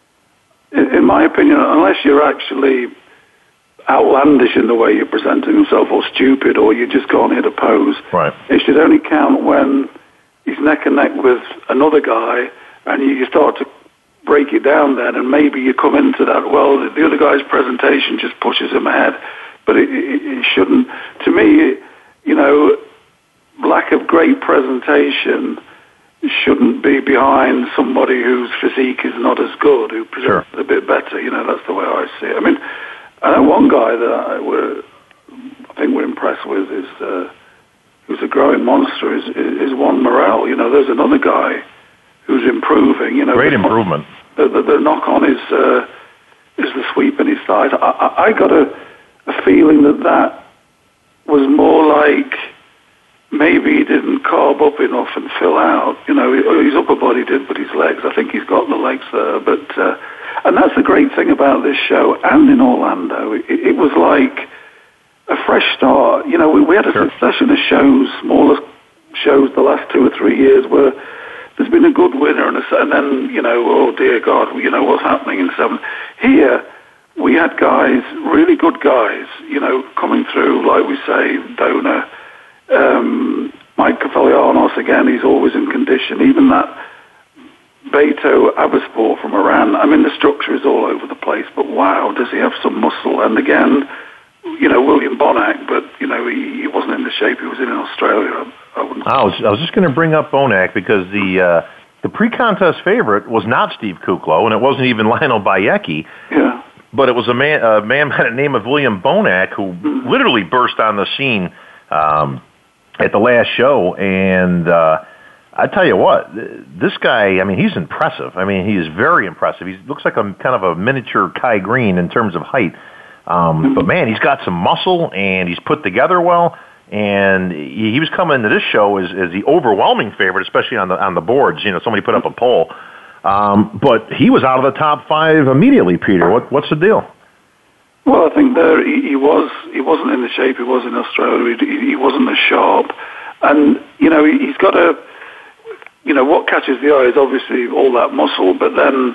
[SPEAKER 3] In, in my opinion, unless you're actually outlandish in the way you're presenting yourself, or stupid, or you just can't hit a pose.
[SPEAKER 2] Right.
[SPEAKER 3] It should only count when he's neck and neck with another guy, and you start to break it down then, and maybe you come into that, well, the other guy's presentation just pushes him ahead. But it, it, it shouldn't. To me, you know, lack of great presentation shouldn't be behind somebody whose physique is not as good, who presents sure. a bit better. You know, that's the way I see it. I mean, I know one guy that I, we're, I think we're impressed with is uh, who's a growing monster is, is, is Juan Morel. You know, there's another guy who's improving. You know,
[SPEAKER 2] great improvement.
[SPEAKER 3] The, the, the knock on is uh, is the sweep in his thighs. I, I, I got a, a feeling that that was more like maybe he didn't carb up enough and fill out. You know, his upper body did, but his legs, I think he's got the legs there. But uh, and that's the great thing about this show. And in Orlando, it, it was like a fresh start. You know, we, we had a sure. succession of shows, smaller shows, the last two or three years where there's been a good winner and, a, and then, you know, oh dear God, you know what's happening in seventh. Here, we had guys, really good guys, you know, coming through, like we say, Donor, um, Mike Kefalianos, again, he's always in condition. Even that Beto Abaspor from Iran, I mean, the structure is all over the place, but wow, does he have some muscle? And again, you know, William Bonac, but, you know, he, he wasn't in the shape he was in in Australia. I, I, wouldn't
[SPEAKER 2] I was I was just going to bring up Bonac because the uh, the pre-contest favorite was not Steve Kuklo, and it wasn't even Lionel Bayecki.
[SPEAKER 3] Yeah.
[SPEAKER 2] But it was a man, a man by the name of William Bonac who mm-hmm. literally burst on the scene um, at the last show. And uh, I tell you what, this guy, I mean, he's impressive. I mean, he is very impressive. He looks like a kind of a miniature Kai Green in terms of height. Um, mm-hmm. But, man, he's got some muscle, and he's put together well. And he, he was coming into this show as, as the overwhelming favorite, especially on the on the boards. You know, somebody put up a poll. Um, but he was out of the top five immediately, Peter. What, what's the deal?
[SPEAKER 3] Well, I think there he, he was. He wasn't in the shape he was in Australia. He, he wasn't as sharp, and you know he, he's got a. You know what catches the eye is obviously all that muscle, but then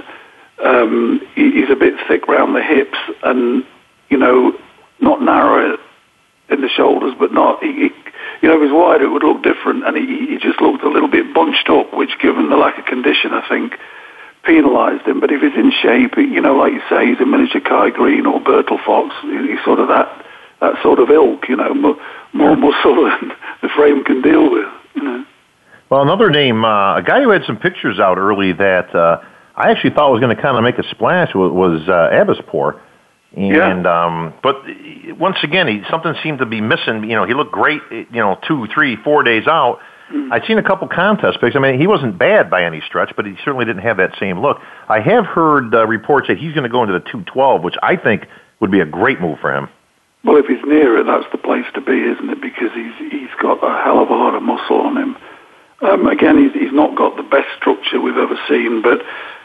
[SPEAKER 3] um, he, he's a bit thick round the hips, and you know not narrow in the shoulders, but not. He, he, you know, if he was wide, it would look different, and he, he just looked a little bit bunched up, which, given the lack of condition, I think penalised him. But if he's in shape, you know, like you say, he's a miniature Kai Green or Bertil Fox. He's sort of that that sort of ilk, you know, more, more muscle than the frame can deal with, you know.
[SPEAKER 2] Well, another name, uh, a guy who had some pictures out early that uh, I actually thought was going to kind of make a splash was, was uh, Abaspor. And yeah. um, but once again, he, something seemed to be missing. You know, he looked great. You know, two, three, four days out. Mm. I'd seen a couple contest pics. I mean, he wasn't bad by any stretch, but he certainly didn't have that same look. I have heard uh, reports that he's going to go into the two twelve, which I think would be a great move for him.
[SPEAKER 3] Well, if he's near it, that's the place to be, isn't it? Because he's he's got a hell of a lot of muscle on him. Um, again, he's he's not got the best structure we've ever seen, but.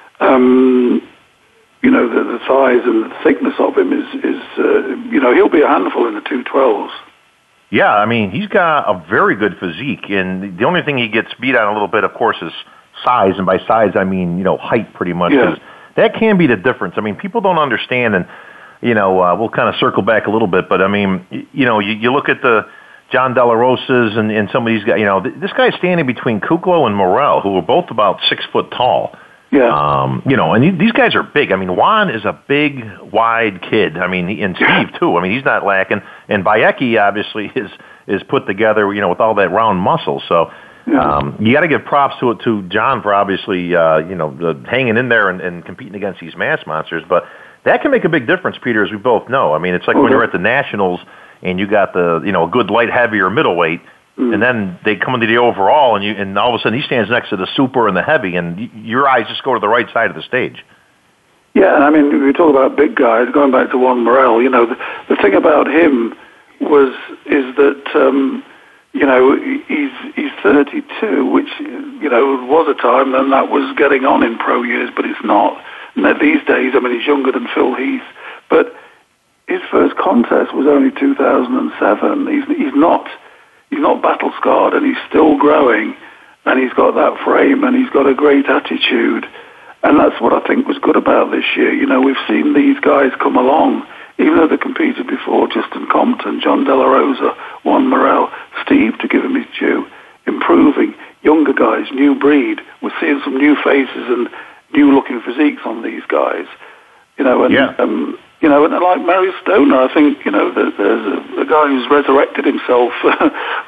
[SPEAKER 3] Um, You know, the, the thighs and the thickness of him is, is uh, you know, he'll be a handful in the two twelves.
[SPEAKER 2] Yeah, I mean, he's got a very good physique, and the only thing he gets beat on a little bit, of course, is size, and by size, I mean, you know, height pretty much.
[SPEAKER 3] Yeah.
[SPEAKER 2] That can be the difference. I mean, people don't understand, and, you know, uh, we'll kind of circle back a little bit, but, I mean, you know, you, you look at the John De La Rosas and, and some of these guys, you know, this guy's standing between Kuklo and Morel, who are both about six foot tall.
[SPEAKER 3] Yeah.
[SPEAKER 2] Um, you know, and these guys are big. I mean, Juan is a big, wide kid. I mean, and Steve, too. I mean, he's not lacking. And Bayecki, obviously, is is put together, you know, with all that round muscle. So yeah. um, you got to give props to to John for obviously, uh, you know, the, hanging in there and, and competing against these mass monsters. But that can make a big difference, Peter, as we both know. I mean, it's like mm-hmm. when you're at the Nationals and you got the, you know, a good light heavy or middleweight, mm. and then they come into the overall, and you and all of a sudden he stands next to the super and the heavy, and y- your eyes just go to the right side of the stage.
[SPEAKER 3] Yeah, and I mean, we talk about big guys, going back to Juan Morel, you know, the, the thing about him was, is that, um, you know, he's he's thirty-two, which, you know, was a time then that was getting on in pro years, but it's not. And these days, I mean, he's younger than Phil Heath, but his first contest was only two thousand seven. He's he's not he's not battle scarred, and he's still growing, and he's got that frame, and he's got a great attitude, and that's what I think was good about this year. You know, we've seen these guys come along, even though they competed before. Justin Compton, John De La Rosa, Juan Morel, Steve, to give him his due, improving, younger guys, new breed. We're seeing some new faces and new-looking physiques on these guys. You know, and
[SPEAKER 2] yeah.
[SPEAKER 3] um, you know, and like Marius Stoner, I think, you know, there's a, a guy who's resurrected himself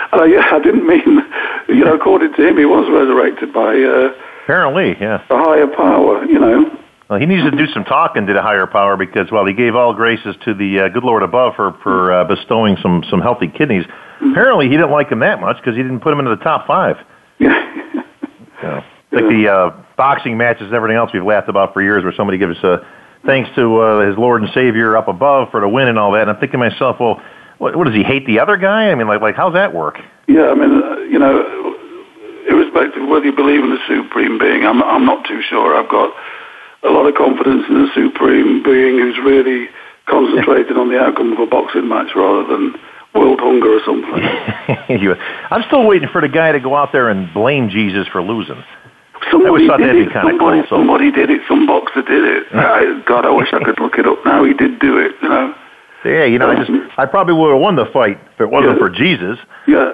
[SPEAKER 3] uh, yeah, I didn't mean, you know, according to him, he was resurrected by uh,
[SPEAKER 2] apparently, yeah,
[SPEAKER 3] a higher power. You know.
[SPEAKER 2] Well, he needs to do some talking to the higher power because, well, he gave all graces to the uh, good Lord above for for uh, bestowing some some healthy kidneys. Mm-hmm. Apparently, he didn't like him that much because he didn't put him into the top five.
[SPEAKER 3] Yeah.
[SPEAKER 2] So, like the uh, boxing matches and everything else we've laughed about for years, where somebody gives uh, thanks to uh, his Lord and Savior up above for the win and all that. And I'm thinking to myself, well, what, what does he hate the other guy? I mean, like, like how's that work?
[SPEAKER 3] Yeah, I mean, uh, you know, irrespective of whether you believe in the Supreme Being, I'm I'm not too sure. I've got a lot of confidence in the Supreme Being who's really concentrated on the outcome of a boxing match rather than world hunger or something.
[SPEAKER 2] I'm still waiting for the guy to go out there and blame Jesus for losing.
[SPEAKER 3] Somebody
[SPEAKER 2] I
[SPEAKER 3] did
[SPEAKER 2] that'd
[SPEAKER 3] it.
[SPEAKER 2] Be somebody,
[SPEAKER 3] cool, so.
[SPEAKER 2] somebody
[SPEAKER 3] did it. Some boxer did it. I, God, I wish I could look it up now. He did do it, you know.
[SPEAKER 2] Yeah, you know, I just, I probably would have won the fight if it wasn't
[SPEAKER 3] yeah.
[SPEAKER 2] for Jesus.
[SPEAKER 3] Yeah,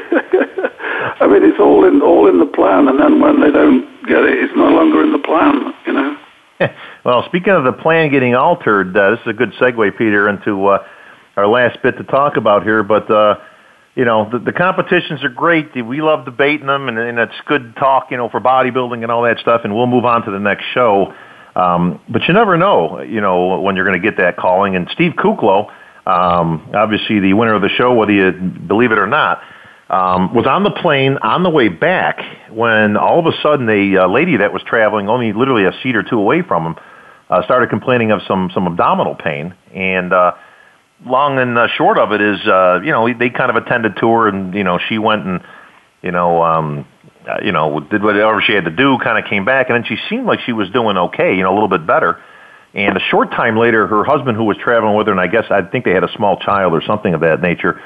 [SPEAKER 3] yeah. I mean, it's all in, all in the plan, and then when they don't get it, it's no longer in the plan, you know.
[SPEAKER 2] Well, speaking of the plan getting altered, uh, this is a good segue, Peter, into uh, our last bit to talk about here. But, uh, you know, the, the competitions are great. We love debating them, and, and it's good talk, you know, for bodybuilding and all that stuff, and we'll move on to the next show. Um, but you never know, you know, when you're going to get that calling. And Steve Kuklo, um, obviously the winner of the show, whether you believe it or not, Um, was on the plane on the way back when all of a sudden a uh, lady that was traveling only literally a seat or two away from him uh, started complaining of some, some abdominal pain. And uh, long and uh, short of it is, uh, you know, they kind of attended to her, and, you know, she went and, you know, um, uh, you know, did whatever she had to do, kind of came back, and then she seemed like she was doing okay, you know, a little bit better. And a short time later, her husband, who was traveling with her, and I guess I think they had a small child or something of that nature,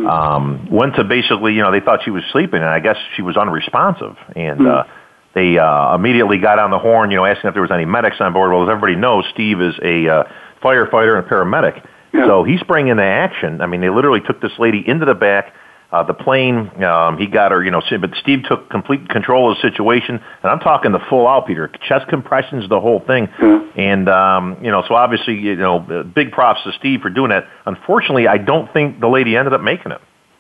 [SPEAKER 2] um, went to basically, you know, they thought she was sleeping, and I guess she was unresponsive. And uh, they uh, immediately got on the horn, you know, asking if there was any medics on board. Well, as everybody knows, Steve is a uh, firefighter and a paramedic. Yeah. So he sprang into action. I mean, they literally took this lady into the back. Uh, the plane, um, he got her, you know, but Steve took complete control of the situation, and I'm talking the full out, Peter, chest compressions, the whole thing,
[SPEAKER 3] yeah.
[SPEAKER 2] and, um, you know, so obviously, you know, big props to Steve for doing that. Unfortunately, I don't think the lady ended up making it.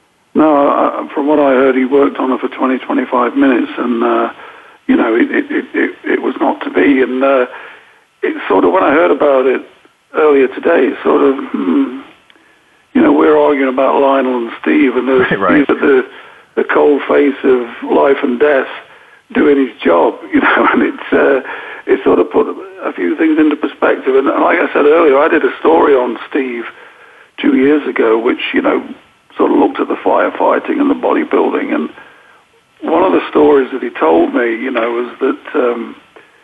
[SPEAKER 3] No, uh, from what I heard, he worked on her for twenty, twenty-five minutes, and, uh, you know, it, it, it, it, it was not to be, and uh, it sort of, when I heard about it earlier today, it sort of, hmm, you know, we're arguing about Lionel and Steve, and there's
[SPEAKER 2] right.
[SPEAKER 3] Steve at the, the cold face of life and death doing his job, you know, and it's, uh, it sort of put a few things into perspective. And like I said earlier, I did a story on Steve two years ago, which, you know, sort of looked at the firefighting and the bodybuilding. And one of the stories that he told me, you know, was that, um,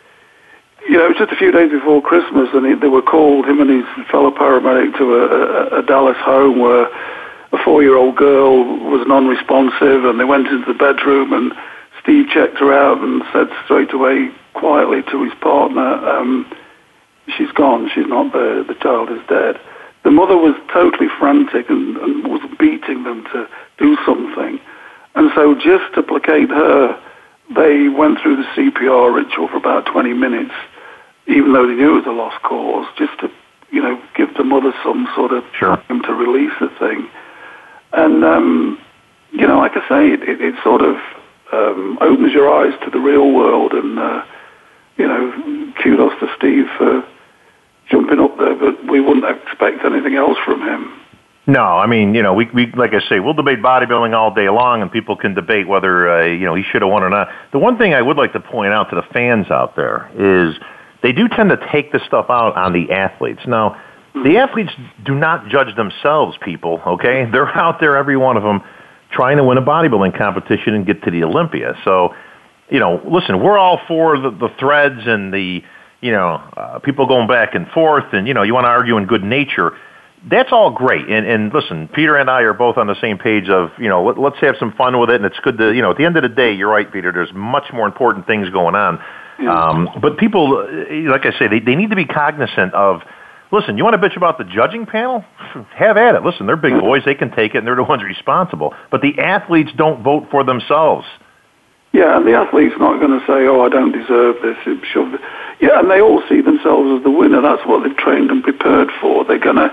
[SPEAKER 3] you know, it was just a few days before Christmas, and he, they were called, him and his fellow paramedic, to a, a, a Dallas home where a four-year-old girl was non-responsive, and they went into the bedroom, and Steve checked her out and said straight away, quietly to his partner, um, she's gone, she's not there, the child is dead. The mother was totally frantic and, and was beating them to do something. And so just to placate her, they went through the C P R ritual for about twenty minutes, even though they knew it was a lost cause, just to, you know, give the mother some sort of
[SPEAKER 2] sure.
[SPEAKER 3] time to release the thing. And, um, you know, like I say, it, it, it sort of um, opens your eyes to the real world, and, uh, you know, kudos to Steve for jumping up there, but we wouldn't expect anything else from him.
[SPEAKER 2] No, I mean, you know, we, we like I say, we'll debate bodybuilding all day long, and people can debate whether, uh, you know, he should have won or not. The one thing I would like to point out to the fans out there is they do tend to take this stuff out on the athletes. Now, the athletes do not judge themselves, people, okay? They're out there, every one of them, trying to win a bodybuilding competition and get to the Olympia. So, you know, listen, we're all for the, the threads and the, you know, uh, people going back and forth, and, you know, you want to argue in good nature. That's all great. And, and listen, Peter and I are both on the same page of, you know, let, let's have some fun with it. And it's good to, you know, at the end of the day, you're right, Peter, there's much more important things going on. Yeah. Um, but people, like I say, they, they need to be cognizant of, listen, you want to bitch about the judging panel? Have at it. Listen, they're big boys. They can take it, and they're the ones responsible. But the athletes don't vote for themselves.
[SPEAKER 3] Yeah, and the athlete's not going to say, oh, I don't deserve this. Yeah, and they all see themselves as the winner. That's what they've trained and prepared for. They're going to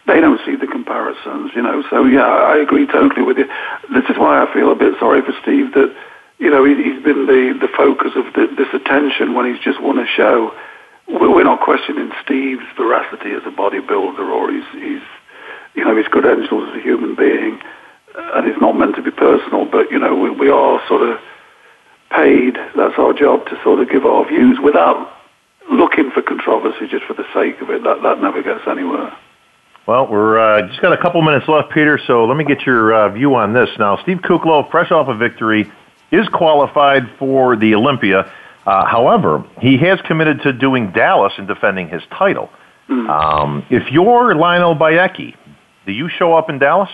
[SPEAKER 3] they don't see the comparisons, you know. So, yeah, I agree totally with you. This is why I feel a bit sorry for Steve that, you know, he, he's been the, the focus of the, this attention when he's just won a show. We're not questioning Steve's veracity as a bodybuilder or his, his, you know, his credentials as a human being. And it's not meant to be personal, but, you know, we, we are sort of paid, that's our job, to sort of give our views without looking for controversy just for the sake of it. That, that never gets anywhere.
[SPEAKER 2] Well, we're uh, just got a couple minutes left, Peter, so let me get your uh, view on this. Now, Steve Kuclo, fresh off a victory, is qualified for the Olympia. Uh, however, he has committed to doing Dallas and defending his title. Mm. Um, if you're Lionel Bayecki, do you show up in Dallas?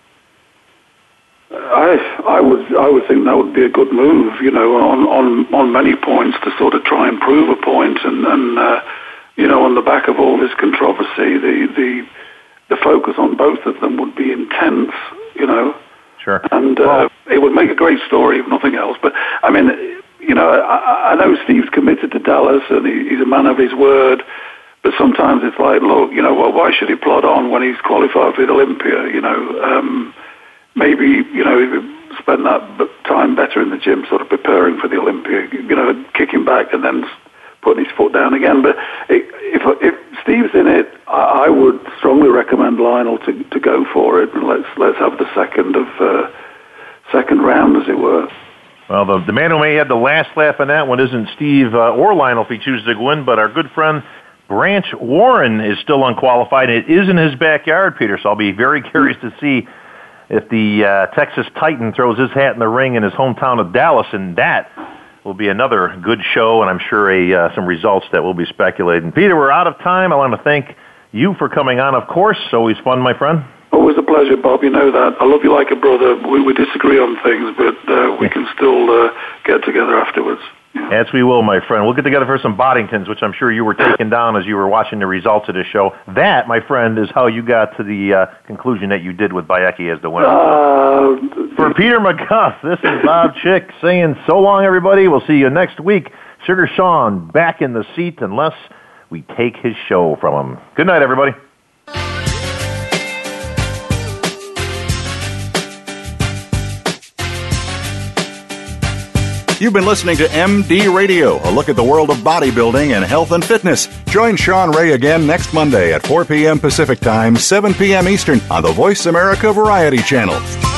[SPEAKER 3] I I would I would think that would be a good move, you know, on on, on many points to sort of try and prove a point, and and uh, you know, on the back of all this controversy, the the the focus on both of them would be intense, you know.
[SPEAKER 2] Sure.
[SPEAKER 3] And uh, well, it would make a great story if nothing else. But I mean, you know, I, I know Steve's committed to Dallas, and he, he's a man of his word. But sometimes it's like, look, you know, well, why should he plod on when he's qualified for the Olympia? You know. Um, Maybe, you know, he spend that time better in the gym sort of preparing for the Olympia, you know, kicking back and then putting his foot down again. But if, if Steve's in it, I would strongly recommend Lionel to, to go for it, and let's let's have the second of uh, second round, as it were.
[SPEAKER 2] Well, the, the man who may have the last laugh on that one isn't Steve uh, or Lionel if he chooses to go in, but our good friend Branch Warren is still unqualified. It is in his backyard, Peter, so I'll be very curious to see if the uh, Texas Titan throws his hat in the ring in his hometown of Dallas, and that will be another good show, and I'm sure a, uh, some results that will be speculated. Peter, we're out of time. I want to thank you for coming on, of course. Always fun, my friend.
[SPEAKER 3] Always a pleasure, Bob. You know that. I love you like a brother. We, we disagree on things, but uh, we can still uh, get together afterwards.
[SPEAKER 2] Yeah. As we will, my friend. We'll get together for some Boddingtons, which I'm sure you were taking down as you were watching the results of the show. That, my friend, is how you got to the uh, conclusion that you did with Bayecki as the winner.
[SPEAKER 3] Uh,
[SPEAKER 2] for Peter McGuff, this is Bob Chick saying so long, everybody. We'll see you next week. Sugar Sean back in the seat unless we take his show from him. Good night, everybody.
[SPEAKER 1] You've been listening to M D Radio, a look at the world of bodybuilding and health and fitness. Join Shawn Ray again next Monday at four p.m. Pacific Time, seven p.m. Eastern on the Voice America Variety Channel.